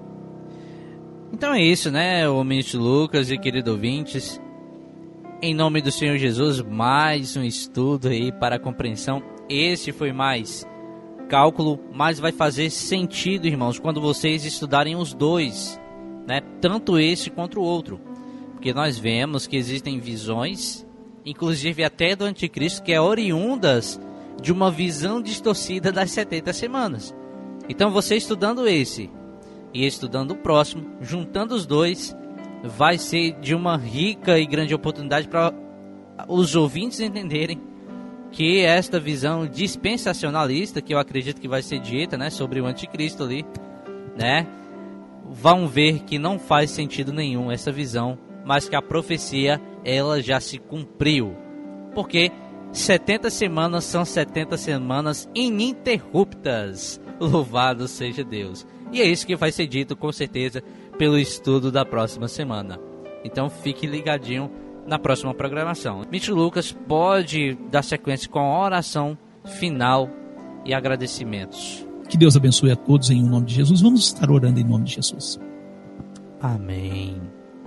S2: Então é isso, né, o ministro Lucas e querido ouvintes. Em nome do Senhor Jesus, mais um estudo aí para a compreensão. Esse foi mais cálculo, mas vai fazer sentido, irmãos, quando vocês estudarem os dois, né? Tanto esse quanto o outro. Porque nós vemos que existem visões, inclusive até do anticristo, que é oriundas de uma visão distorcida das setenta semanas. Então você estudando esse e estudando o próximo, juntando os dois, vai ser de uma rica e grande oportunidade para os ouvintes entenderem que esta visão dispensacionalista, que eu acredito que vai ser dita, né, sobre o anticristo ali, né, vão ver que não faz sentido nenhum essa visão, mas que a profecia, ela já se cumpriu. Porque setenta semanas são setenta semanas ininterruptas. Louvado seja Deus. E é isso que vai ser dito, com certeza, pelo estudo da próxima semana. Então fique ligadinho na próxima programação. Mitch Lucas pode dar sequência com a oração final e agradecimentos.
S1: Que Deus abençoe a todos em nome de Jesus. Vamos estar orando em nome de Jesus.
S2: Amém.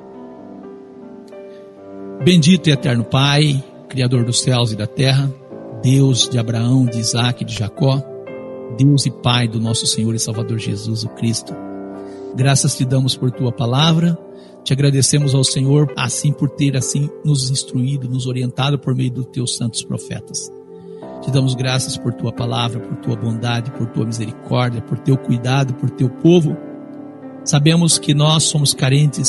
S1: Bendito e eterno Pai, Criador dos céus e da terra, Deus de Abraão, de Isaac e de Jacó, Deus e Pai do nosso Senhor e Salvador Jesus o Cristo. Graças te damos por tua palavra. Te agradecemos ao Senhor, assim por ter assim nos instruído, nos orientado por meio dos teus santos profetas. Te damos graças por tua palavra, por tua bondade, por tua misericórdia, por teu cuidado, por teu povo. Sabemos que nós somos carentes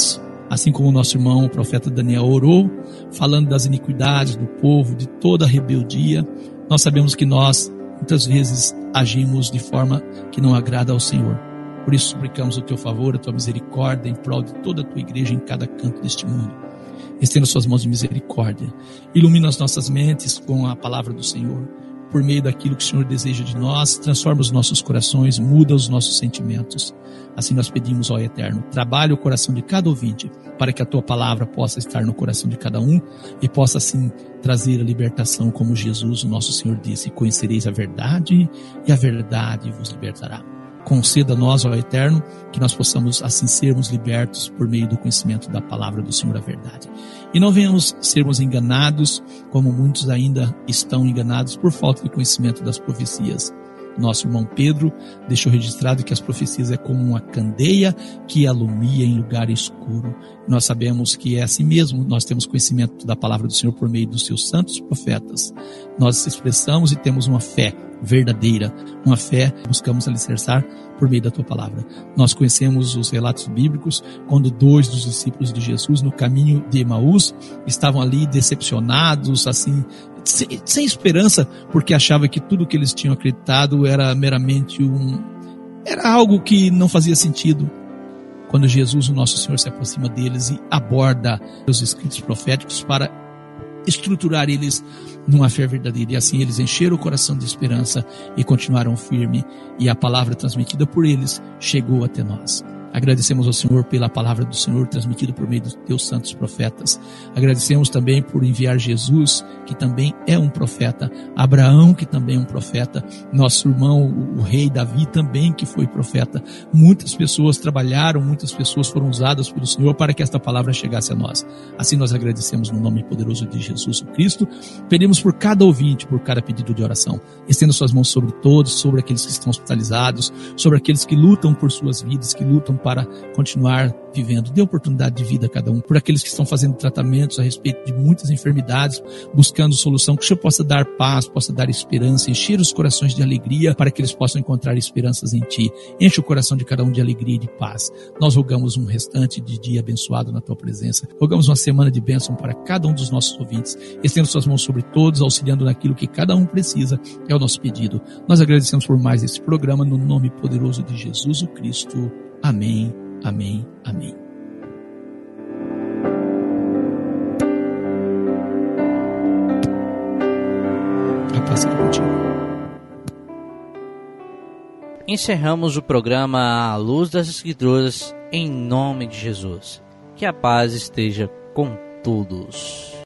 S1: assim como o nosso irmão, o profeta Daniel, orou, falando das iniquidades do povo, de toda a rebeldia. Nós sabemos que nós, muitas vezes, agimos de forma que não agrada ao Senhor. Por isso, suplicamos o teu favor, a tua misericórdia em prol de toda a tua igreja em cada canto deste mundo. Estenda suas mãos de misericórdia. Ilumina as nossas mentes com a palavra do Senhor. Por meio daquilo que o Senhor deseja de nós, transforma os nossos corações, muda os nossos sentimentos. Assim nós pedimos ao Eterno, trabalhe o coração de cada ouvinte, para que a tua palavra possa estar no coração de cada um e possa assim trazer a libertação, como Jesus, o nosso Senhor, disse: conhecereis a verdade e a verdade vos libertará. Conceda a nós, ó Eterno, que nós possamos assim sermos libertos por meio do conhecimento da palavra do Senhor, a verdade. E não venhamos sermos enganados, como muitos ainda estão enganados por falta de conhecimento das profecias. Nosso irmão Pedro deixou registrado que as profecias é como uma candeia que alumia em lugar escuro. Nós sabemos que é assim mesmo, nós temos conhecimento da palavra do Senhor por meio dos seus santos profetas. Nós expressamos e temos uma fé verdadeira, uma fé que buscamos alicerçar por meio da tua palavra. Nós conhecemos os relatos bíblicos, quando dois dos discípulos de Jesus no caminho de Emaús estavam ali decepcionados, assim, sem, sem esperança, porque achavam que tudo que eles tinham acreditado era meramente um... era algo que não fazia sentido. Quando Jesus, o nosso Senhor, se aproxima deles e aborda os escritos proféticos para estruturar eles numa fé verdadeira, e assim eles encheram o coração de esperança e continuaram firme, e a palavra transmitida por eles chegou até nós. Agradecemos ao Senhor pela palavra do Senhor transmitida por meio dos teus santos profetas. Agradecemos também por enviar Jesus, que também é um profeta, Abraão, que também é um profeta, nosso irmão, o rei Davi, também, que foi profeta. Muitas pessoas trabalharam, muitas pessoas foram usadas pelo Senhor para que esta palavra chegasse a nós. Assim nós agradecemos no nome poderoso de Jesus o Cristo. Pedimos por cada ouvinte, por cada pedido de oração. Estenda suas mãos sobre todos, sobre aqueles que estão hospitalizados, sobre aqueles que lutam por suas vidas, que lutam para continuar vivendo. Dê oportunidade de vida a cada um. Por aqueles que estão fazendo tratamentos a respeito de muitas enfermidades, buscando solução, que o Senhor possa dar paz, possa dar esperança, encher os corações de alegria para que eles possam encontrar esperanças em Ti. Enche o coração de cada um de alegria e de paz. Nós rogamos um restante de dia abençoado na Tua presença. Rogamos uma semana de bênção para cada um dos nossos ouvintes. Estenda suas mãos sobre todos, auxiliando naquilo que cada um precisa. É o nosso pedido. Nós agradecemos por mais esse programa, no nome poderoso de Jesus o Cristo. Amém, amém, amém. A paz seja contigo.
S2: Encerramos o programa A Luz das Escrituras em nome de Jesus. Que a paz esteja com todos.